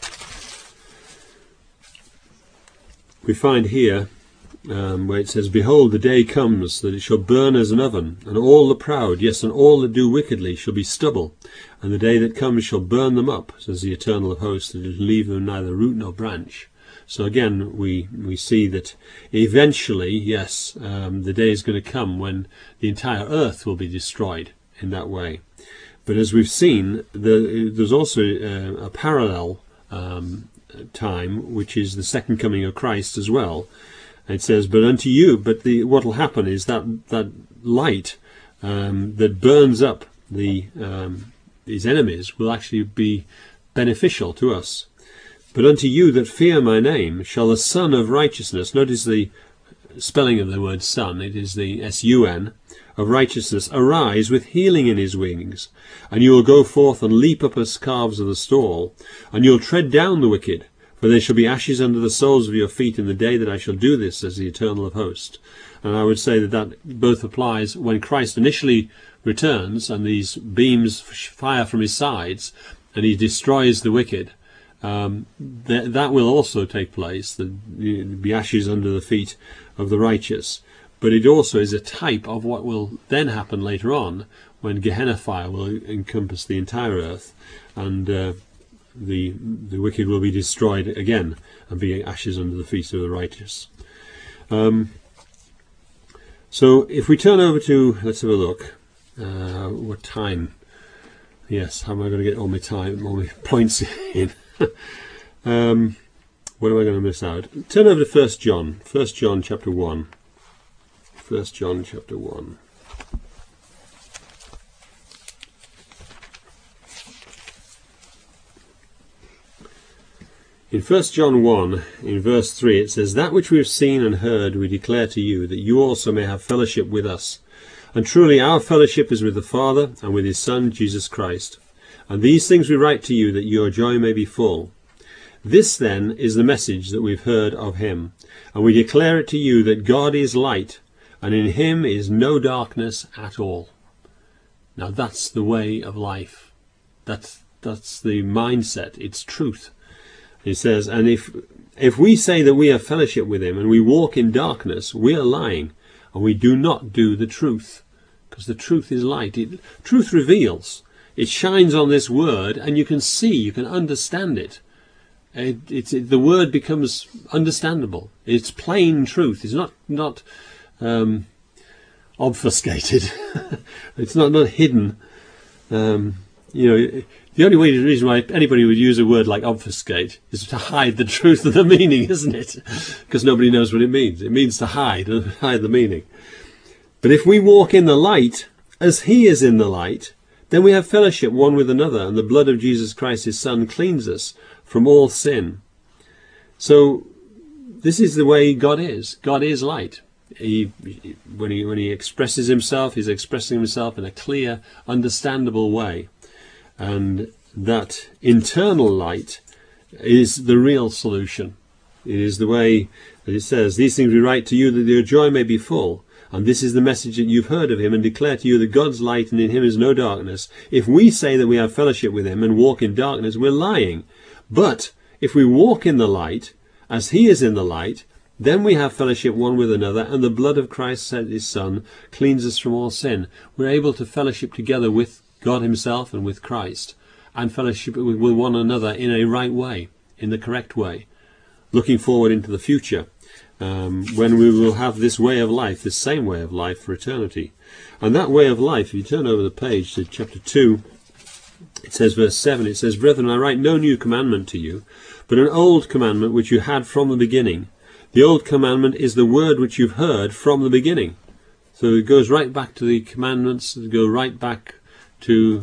We find here where it says, "Behold, the day comes that it shall burn as an oven, and all the proud, yes, and all that do wickedly, shall be stubble. And the day that comes shall burn them up, says the Eternal of Hosts, and leave them neither root nor branch." So again, we see that eventually, yes, the day is going to come when the entire earth will be destroyed in that way. But as we've seen, there's also a parallel time, which is the second coming of Christ as well. It says, "But unto you," what will happen is that light that burns up his enemies will actually be beneficial to us. "But unto you that fear my name shall the Son of Righteousness," notice the spelling of the word son, it is the S-U-N, "of righteousness, arise with healing in his wings. And you will go forth and leap up as calves of the stall, and you'll tread down the wicked. For there shall be ashes under the soles of your feet in the day that I shall do this, says the Eternal of Hosts." And I would say that both applies when Christ initially returns and these beams fire from his sides and he destroys the wicked. That will also take place. There'll be ashes under the feet of the righteous. But it also is a type of what will then happen later on when Gehenna fire will encompass the entire earth, and the wicked will be destroyed again and be ashes under the feet of the righteous. So if we turn over to, let's have a look, what time? Yes, how am I going to get all my points in? What am I going to miss out? Turn over to 1 John. 1 John chapter 1. 1 John chapter 1. In 1 John 1, in verse 3, it says, "That which we have seen and heard we declare to you, that you also may have fellowship with us. And truly our fellowship is with the Father and with his Son, Jesus Christ. And these things we write to you, that your joy may be full. This then is the message that we've heard of him. And we declare it to you, that God is light, and in him is no darkness at all." Now that's the way of life. That's the mindset. It's truth. He says, and if we say that we have fellowship with him and we walk in darkness, we are lying, and we do not do the truth. Because the truth is light. Truth reveals. It shines on this word, and you can see, you can understand it. The word becomes understandable. It's plain truth. It's not obfuscated. It's not hidden. The only reason why anybody would use a word like obfuscate is to hide the truth of the meaning, isn't it? Because nobody knows what it means. It means to hide the meaning. But if we walk in the light, as he is in the light, then we have fellowship one with another, and the blood of Jesus Christ, his Son, cleans us from all sin. So this is the way God is. God is light. When he expresses himself, he's expressing himself in a clear, understandable way. And that internal light is the real solution. It is the way that it says, "These things we write to you, that your joy may be full." And this is the message that you've heard of him, and declare to you that God's light, and in him is no darkness. If we say that we have fellowship with him and walk in darkness, we're lying. But if we walk in the light, as he is in the light, then we have fellowship one with another, and the blood of Christ, his Son, cleans us from all sin. We're able to fellowship together with God himself and with Christ, and fellowship with one another in a right way, in the correct way, looking forward into the future, when we will have this way of life, this same way of life for eternity. And that way of life, if you turn over the page to chapter 2, it says, verse 7, it says, Brethren, I write no new commandment to you, but an old commandment which you had from the beginning. The old commandment is the word which you've heard from the beginning. So it goes right back to the commandments, it goes right back to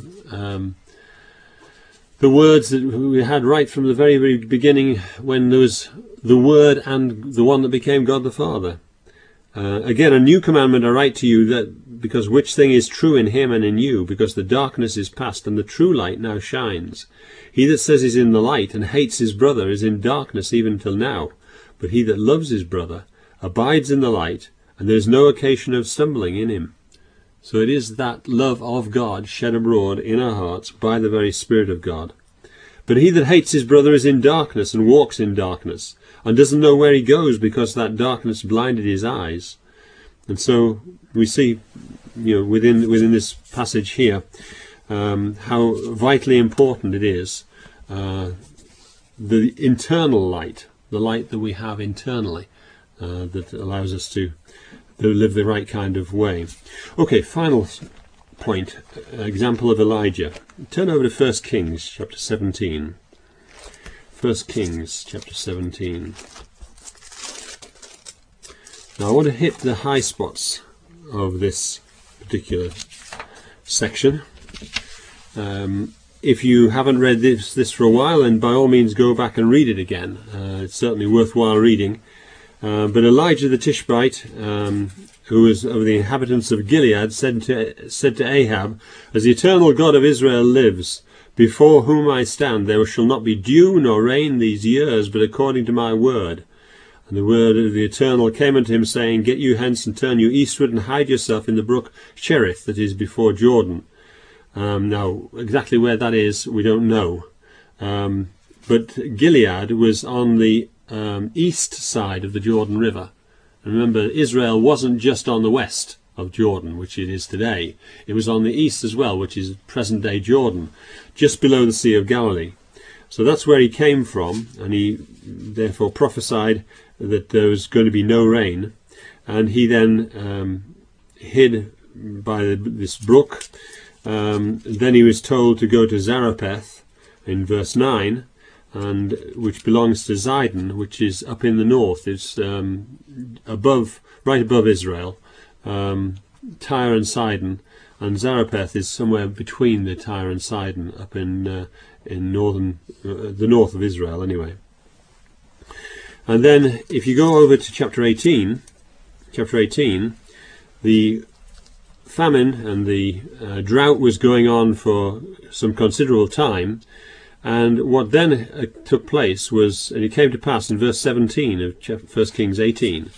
the words that we had right from the very, very beginning, when there was the Word and the one that became God the Father. Again, a new commandment I write to you, that because which thing is true in him and in you, because the darkness is past and the true light now shines. He that says he's in the light and hates his brother is in darkness even till now. But he that loves his brother abides in the light, and there is no occasion of stumbling in him. So it is that love of God shed abroad in our hearts by the very Spirit of God. But he that hates his brother is in darkness and walks in darkness, and doesn't know where he goes, because that darkness blinded his eyes. And so we see, within this passage here, how vitally important it is, the internal light, the light that we have internally, that allows us to live the right kind of way. Okay, final point, example of Elijah. Turn over to 1 Kings chapter 17. 1 Kings chapter 17. Now I want to hit the high spots of this particular section. If you haven't read this for a while, then by all means go back and read it again. It's certainly worthwhile reading. But Elijah the Tishbite, who was of the inhabitants of Gilead, said to Ahab, As the eternal God of Israel lives, before whom I stand, there shall not be dew nor rain these years, but according to my word. And the word of the Eternal came unto him, saying, Get you hence, and turn you eastward, and hide yourself in the brook Cherith, that is before Jordan. Now, exactly where that is, we don't know. But Gilead was on the east side of the Jordan River. And remember, Israel wasn't just on the west of Jordan, which it is today. It was on the east as well, which is present-day Jordan, just below the Sea of Galilee. So that's where he came from, and he therefore prophesied that there was going to be no rain. And he then hid by this brook. Then he was told to go to Zarephath in verse 9, and which belongs to Zidon, which is up in the north. It's right above Israel. Tyre and Sidon, and Zarephath is somewhere between the Tyre and Sidon, up in northern, the north of Israel anyway. And then if you go over to chapter 18, the famine and the drought was going on for some considerable time. And what then took place was, and it came to pass in verse 17 of 1 Kings 18,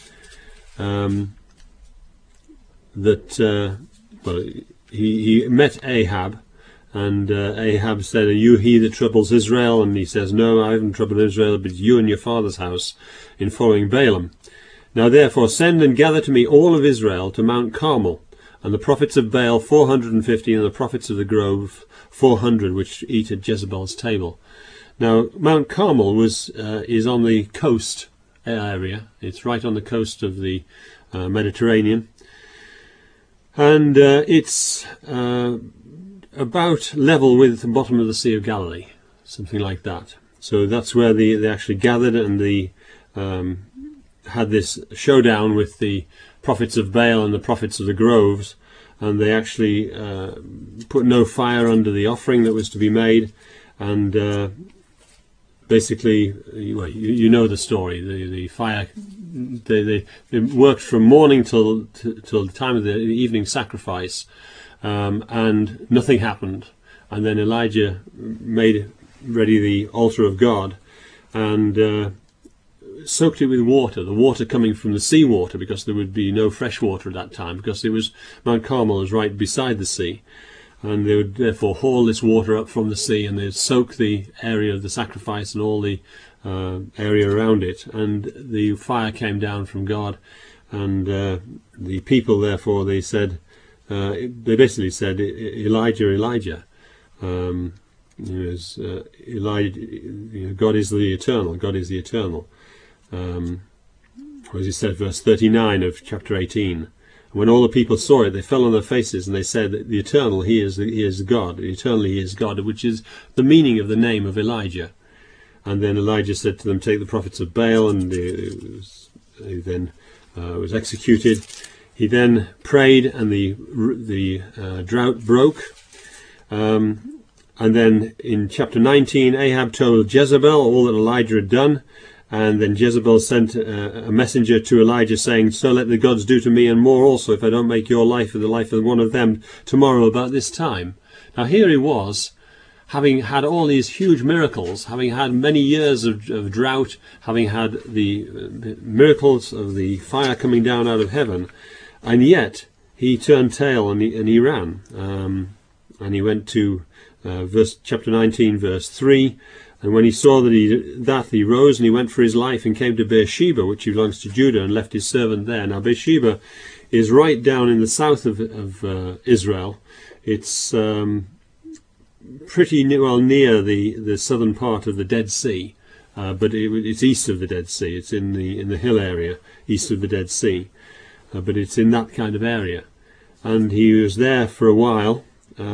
that he met Ahab, and Ahab said, Are you he that troubles Israel? And he says, No, I haven't troubled Israel, but you and your father's house in following Balaam. Now therefore send and gather to me all of Israel to Mount Carmel, and the prophets of Baal 450, and the prophets of the grove 400, which eat at Jezebel's table. Now Mount Carmel is on the coast area. It's right on the coast of the Mediterranean, and it's about level with the bottom of the Sea of Galilee, something like that. So that's where they actually gathered, and they had this showdown with the prophets of Baal and the prophets of the groves, and they actually put no fire under the offering that was to be made, and basically, you know the story. The fire, they worked from morning till the time of the evening sacrifice, and nothing happened. And then Elijah made ready the altar of God, and soaked it with water, the water coming from the seawater, because there would be no fresh water at that time, because Mount Carmel was right beside the sea. And they would therefore haul this water up from the sea, and they'd soak the area of the sacrifice and all the area around it. And the fire came down from God. And the people, therefore, they basically said, Elijah, Elijah. Elijah, God is the eternal. God is the eternal. As he said, verse 39 of chapter 18. When all the people saw it, they fell on their faces, and they said, "The eternal, he is God. Eternally, he is God," which is the meaning of the name of Elijah. And then Elijah said to them, "Take the prophets of Baal," and he then was executed. He then prayed, and the drought broke. And then in chapter 19, Ahab told Jezebel all that Elijah had done. And then Jezebel sent a messenger to Elijah saying, "So let the gods do to me and more also, if I don't make your life or the life of one of them tomorrow about this time." Now here he was, having had all these huge miracles, having had many years of drought, having had the miracles of the fire coming down out of heaven, and yet he turned tail and he ran. And he went to chapter 19, verse 3. And when he saw that he rose, and he went for his life, and came to Beersheba, which belongs to Judah, and left his servant there. Now Beersheba is right down in the south of Israel. It's pretty near the southern part of the Dead Sea, but it's east of the Dead Sea. It's in the hill area east of the Dead Sea, but it's in that kind of area. And he was there for a while.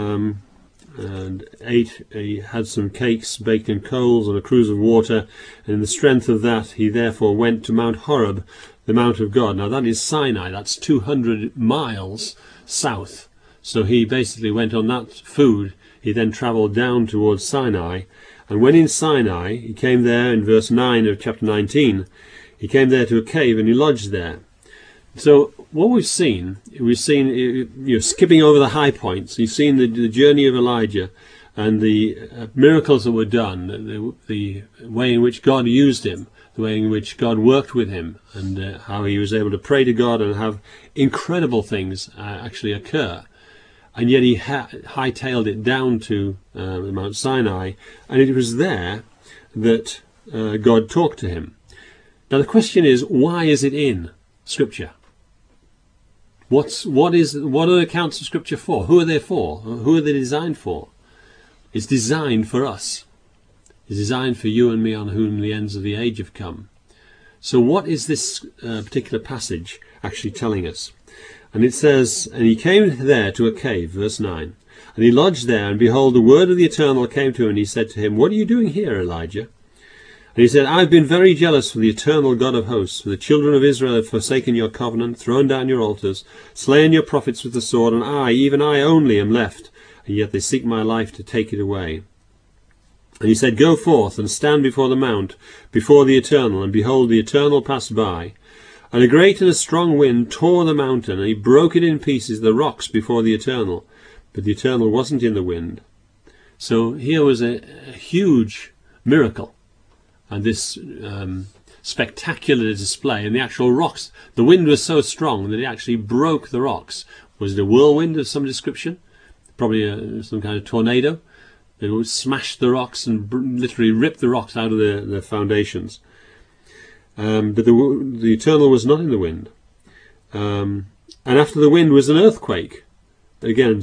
And he had some cakes baked in coals and a cruse of water, and in the strength of that he therefore went to Mount Horeb, the Mount of God. Now that is Sinai, that's 200 miles south. So he basically went on that food. He then travelled down towards Sinai, and when in Sinai, he came there in verse 9 of chapter 19, he came there to a cave and he lodged there. So what we've seen, skipping over the high points, you've seen the journey of Elijah and the miracles that were done, the way in which God used him, the way in which God worked with him, and how he was able to pray to God and have incredible things actually occur. And yet he hightailed it down to Mount Sinai, and it was there that God talked to him. Now the question is, why is it in Scripture? What are the accounts of Scripture for? Who are they for? Who are they designed for? It's designed for us. It's designed for you and me, on whom the ends of the age have come. So what is this particular passage actually telling us? And it says, "And he came there to a cave," verse 9, "and he lodged there, and behold, the word of the Eternal came to him, and he said to him, 'What are you doing here, Elijah?' And he said, 'I've been very jealous for the eternal God of hosts, for the children of Israel have forsaken your covenant, thrown down your altars, slain your prophets with the sword, and I, even I only, am left, and yet they seek my life to take it away.' And he said, 'Go forth, and stand before the mount, before the Eternal.' And behold, the Eternal passed by. And a great and a strong wind tore the mountain, and he broke it in pieces, the rocks before the Eternal. But the Eternal wasn't in the wind." So here was a huge miracle. And this spectacular display, and the actual rocks, the wind was so strong that it actually broke the rocks. Was it a whirlwind of some description? Probably some kind of tornado. It would smash the rocks and literally rip the rocks out of their foundations. But the Eternal was not in the wind. And after the wind was an earthquake. Again,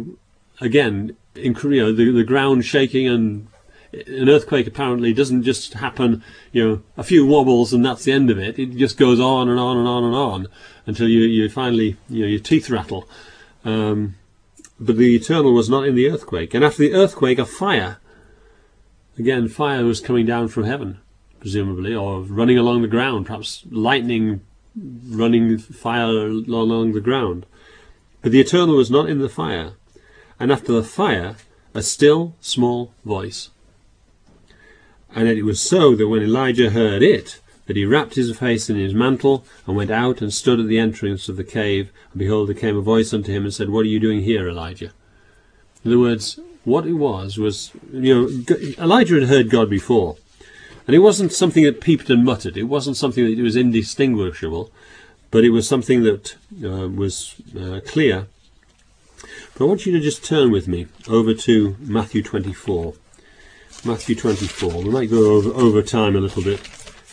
the ground shaking, and an earthquake apparently doesn't just happen, a few wobbles and that's the end of it. It just goes on and on and on and on until you finally, your teeth rattle. But the Eternal was not in the earthquake. And after the earthquake, a fire. Again, fire was coming down from heaven, presumably, or running along the ground, perhaps lightning running fire along the ground. But the Eternal was not in the fire. And after the fire, a still, small voice. And it was so that when Elijah heard it, that he wrapped his face in his mantle, and went out and stood at the entrance of the cave. And behold, there came a voice unto him and said, "What are you doing here, Elijah?" In other words, what it was, Elijah had heard God before. And it wasn't something that peeped and muttered. It wasn't something that was indistinguishable, but it was something that was clear. But I want you to just turn with me over to Matthew 24. Matthew 24. We might go over time a little bit,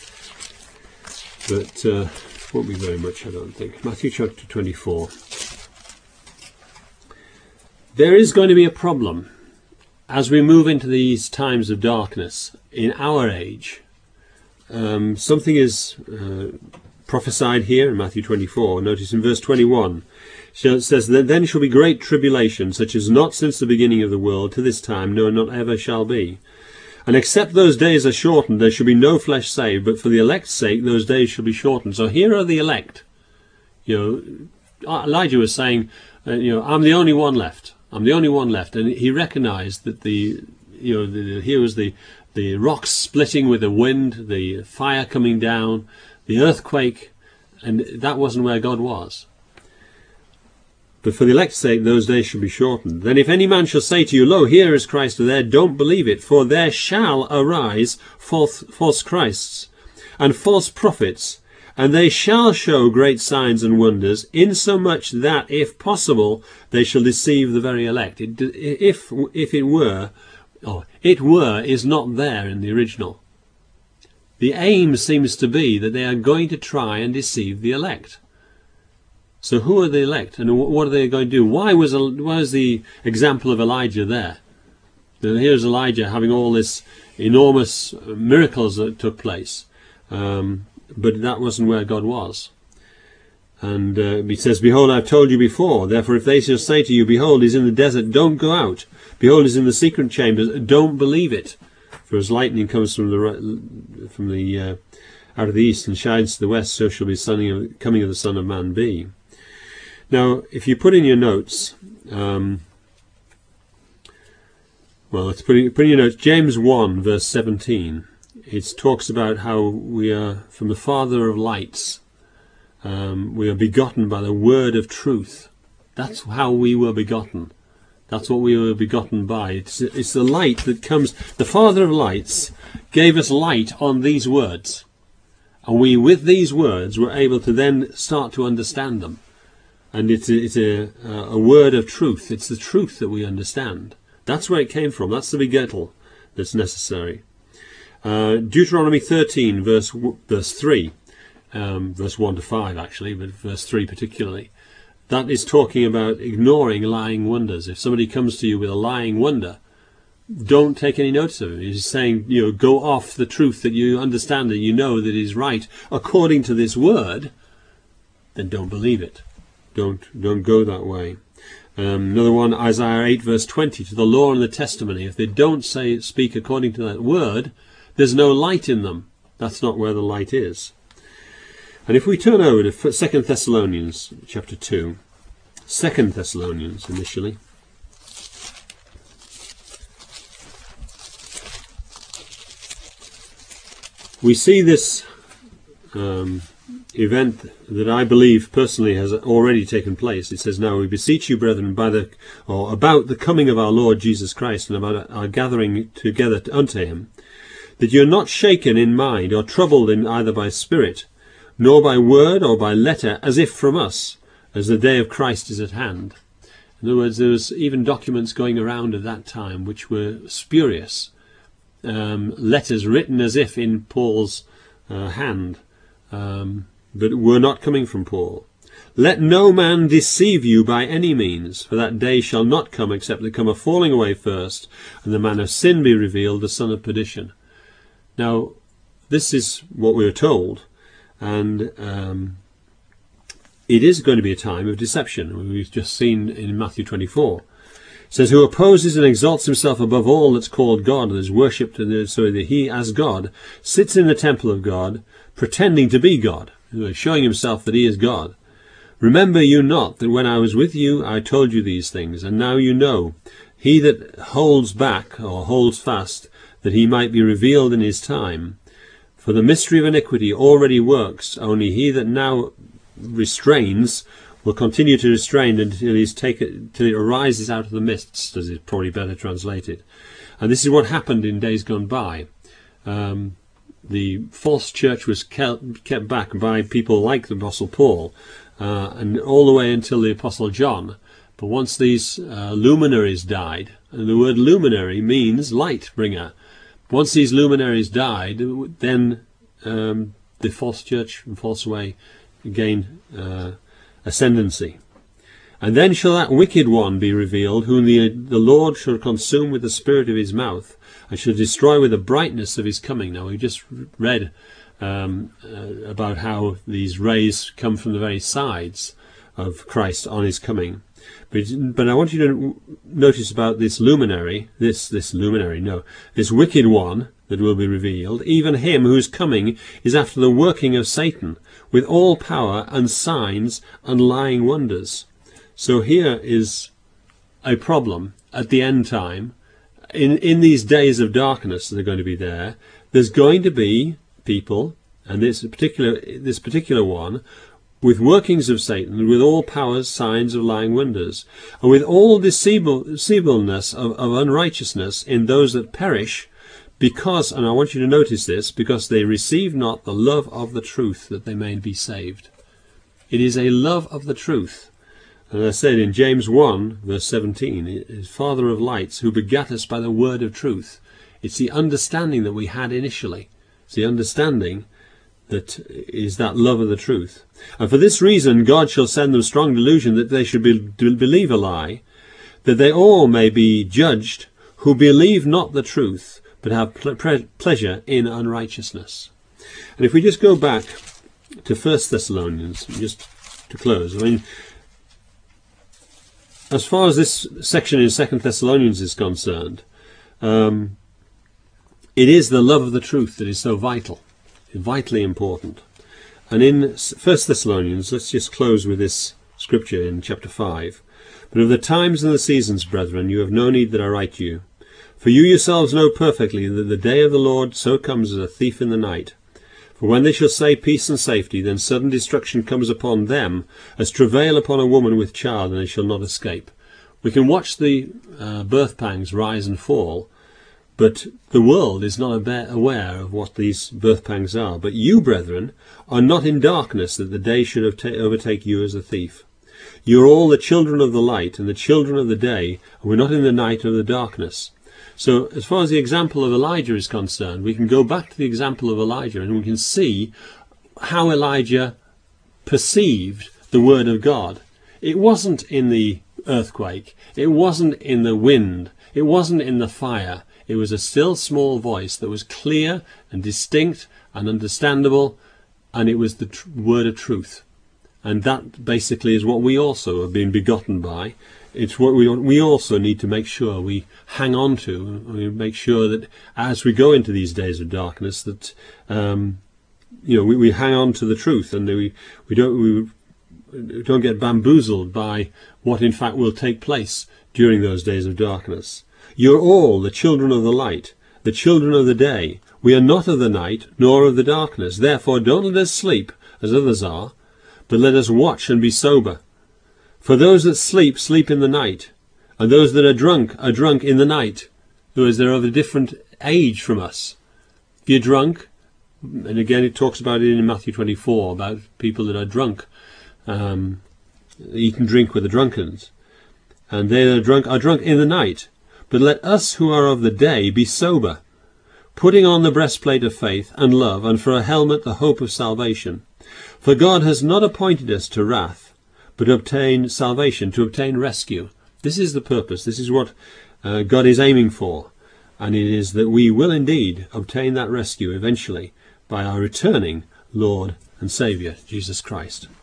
but won't be very much, I don't think. Matthew chapter 24. There is going to be a problem as we move into these times of darkness in our age. Something is prophesied here in Matthew 24. Notice in verse 21. It says, "Then shall be great tribulation, such as not since the beginning of the world to this time, no, not ever shall be. And except those days are shortened, there shall be no flesh saved, but for the elect's sake those days shall be shortened." So here are the elect. Elijah was saying, I'm the only one left. I'm the only one left. And he recognized that here was the rocks splitting with the wind, the fire coming down, the earthquake, and that wasn't where God was. But for the elect's sake those days shall be shortened. "Then if any man shall say to you, Lo, here is Christ, or there, don't believe it, for there shall arise false Christs and false prophets, and they shall show great signs and wonders, insomuch that, if possible, they shall deceive the very elect." If it were is not there in the original. The aim seems to be that they are going to try and deceive the elect. So who are the elect, and what are they going to do? Why was the example of Elijah there? Here's Elijah having all this enormous miracles that took place, but that wasn't where God was. And he says, "Behold, I've told you before. Therefore, if they shall say to you, Behold, he's in the desert, don't go out. Behold, he's in the secret chambers, don't believe it. For as lightning comes from the out of the east and shines to the west, so shall the coming of the Son of Man be." Now, if you put in your notes, let's put in your notes, James 1, verse 17. It talks about how we are from the Father of lights. We are begotten by the word of truth. That's how we were begotten. That's what we were begotten by. It's the light that comes. The Father of lights gave us light on these words. And we, with these words, were able to then start to understand them. And it's a word of truth. It's the truth that we understand. That's where it came from. That's the begettal that's necessary. Deuteronomy 13, verse 3, verse 1 to 5 actually, but verse 3 particularly. That is talking about ignoring lying wonders. If somebody comes to you with a lying wonder, don't take any notice of it. He's saying, go off the truth that you understand, that you know that is right according to this word, then don't believe it. Don't go that way. Another one, Isaiah 8, verse 20, "To the law and the testimony, if they don't speak according to that word, there's no light in them." That's not where the light is. And if we turn over to 2 Thessalonians chapter 2, 2 Thessalonians initially. We see this event that I believe personally has already taken place. It says, "Now we beseech you, brethren, about the coming of our Lord Jesus Christ, and about our gathering together unto him, that you are not shaken in mind, or troubled in either by spirit, nor by word or by letter, as if from us, as the day of Christ is at hand." In other words, there was even documents going around at that time which were spurious. Letters written as if in Paul's hand, but were not coming from Paul. "Let no man deceive you by any means, for that day shall not come except there come a falling away first, and the man of sin be revealed, the son of perdition." Now, this is what we are told, and it is going to be a time of deception. We've just seen in Matthew 24. It says, "Who opposes and exalts himself above all that's called God, and is worshipped, so that he, as God, sits in the temple of God, pretending to be God," showing himself that he is God. "Remember you not that when I was with you, I told you these things, and now you know. He that holds back, or holds fast, that he might be revealed in his time. For the mystery of iniquity already works, only he that now restrains will continue to restrain until it arises out of the mists," as is probably better translated. And this is what happened in days gone by. the false church was kept back by people like the Apostle Paul, and all the way until the Apostle John. But once these luminaries died, and the word luminary means light bringer, once these luminaries died, then the false church and false way gained ascendancy. And then shall that wicked one be revealed, whom the Lord shall consume with the spirit of his mouth, and shall destroy with the brightness of his coming. Now, we just read about how these rays come from the very sides of Christ on his coming. But I want you to notice about this luminary, this wicked one that will be revealed, even him whose coming is after the working of Satan, with all power and signs and lying wonders. So here is a problem at the end time. In these days of darkness that are going to be there, there's going to be people, and this particular one, with workings of Satan, with all powers, signs of lying wonders, and with all deceivableness of unrighteousness in those that perish, because, and I want you to notice this, because they receive not the love of the truth, that they may be saved. It is a love of the truth. And I said in James 1, verse 17, it is Father of lights, who begat us by the word of truth. It's the understanding that we had initially. It's the understanding that is that love of the truth. And for this reason God shall send them strong delusion, that they should believe a lie, that they all may be judged who believe not the truth, but have pleasure in unrighteousness. And if we just go back to 1 Thessalonians, just to close, I mean, as far as this section in 2 Thessalonians is concerned, it is the love of the truth that is so vital, vitally important. And in 1 Thessalonians, let's just close with this scripture in chapter 5. But of the times and the seasons, brethren, you have no need that I write to you. For you yourselves know perfectly that the day of the Lord so comes as a thief in the night. For when they shall say peace and safety, then sudden destruction comes upon them, as travail upon a woman with child, and they shall not escape. We can watch the birth pangs rise and fall, but the world is not aware of what these birth pangs are. But you, brethren, are not in darkness, that the day should overtake you as a thief. You are all the children of the light and the children of the day, and we're not in the night or the darkness. So as far as the example of Elijah is concerned, we can go back to the example of Elijah, and we can see how Elijah perceived the word of God. It wasn't in the earthquake, it wasn't in the wind, it wasn't in the fire. It was a still small voice that was clear and distinct and understandable, and it was the word of truth. And that basically is what we also have been begotten by. It's what we also need to make sure we hang on to. We make sure that as we go into these days of darkness, that we hang on to the truth, and we don't get bamboozled by what in fact will take place during those days of darkness. You're all the children of the light, the children of the day. We are not of the night, nor of the darkness. Therefore don't let us sleep, as others are, but let us watch and be sober. For those that sleep, sleep in the night, and those that are drunk in the night. In other words, they're of a different age from us. If you're drunk, and again it talks about it in Matthew 24, about people that are drunk, eat and drink with the drunkards, and they that are drunk in the night. But let us who are of the day be sober, putting on the breastplate of faith and love, and for a helmet the hope of salvation. For God has not appointed us to wrath, but to obtain salvation, to obtain rescue. This is the purpose. This is what God is aiming for. And it is that we will indeed obtain that rescue eventually by our returning Lord and Saviour, Jesus Christ.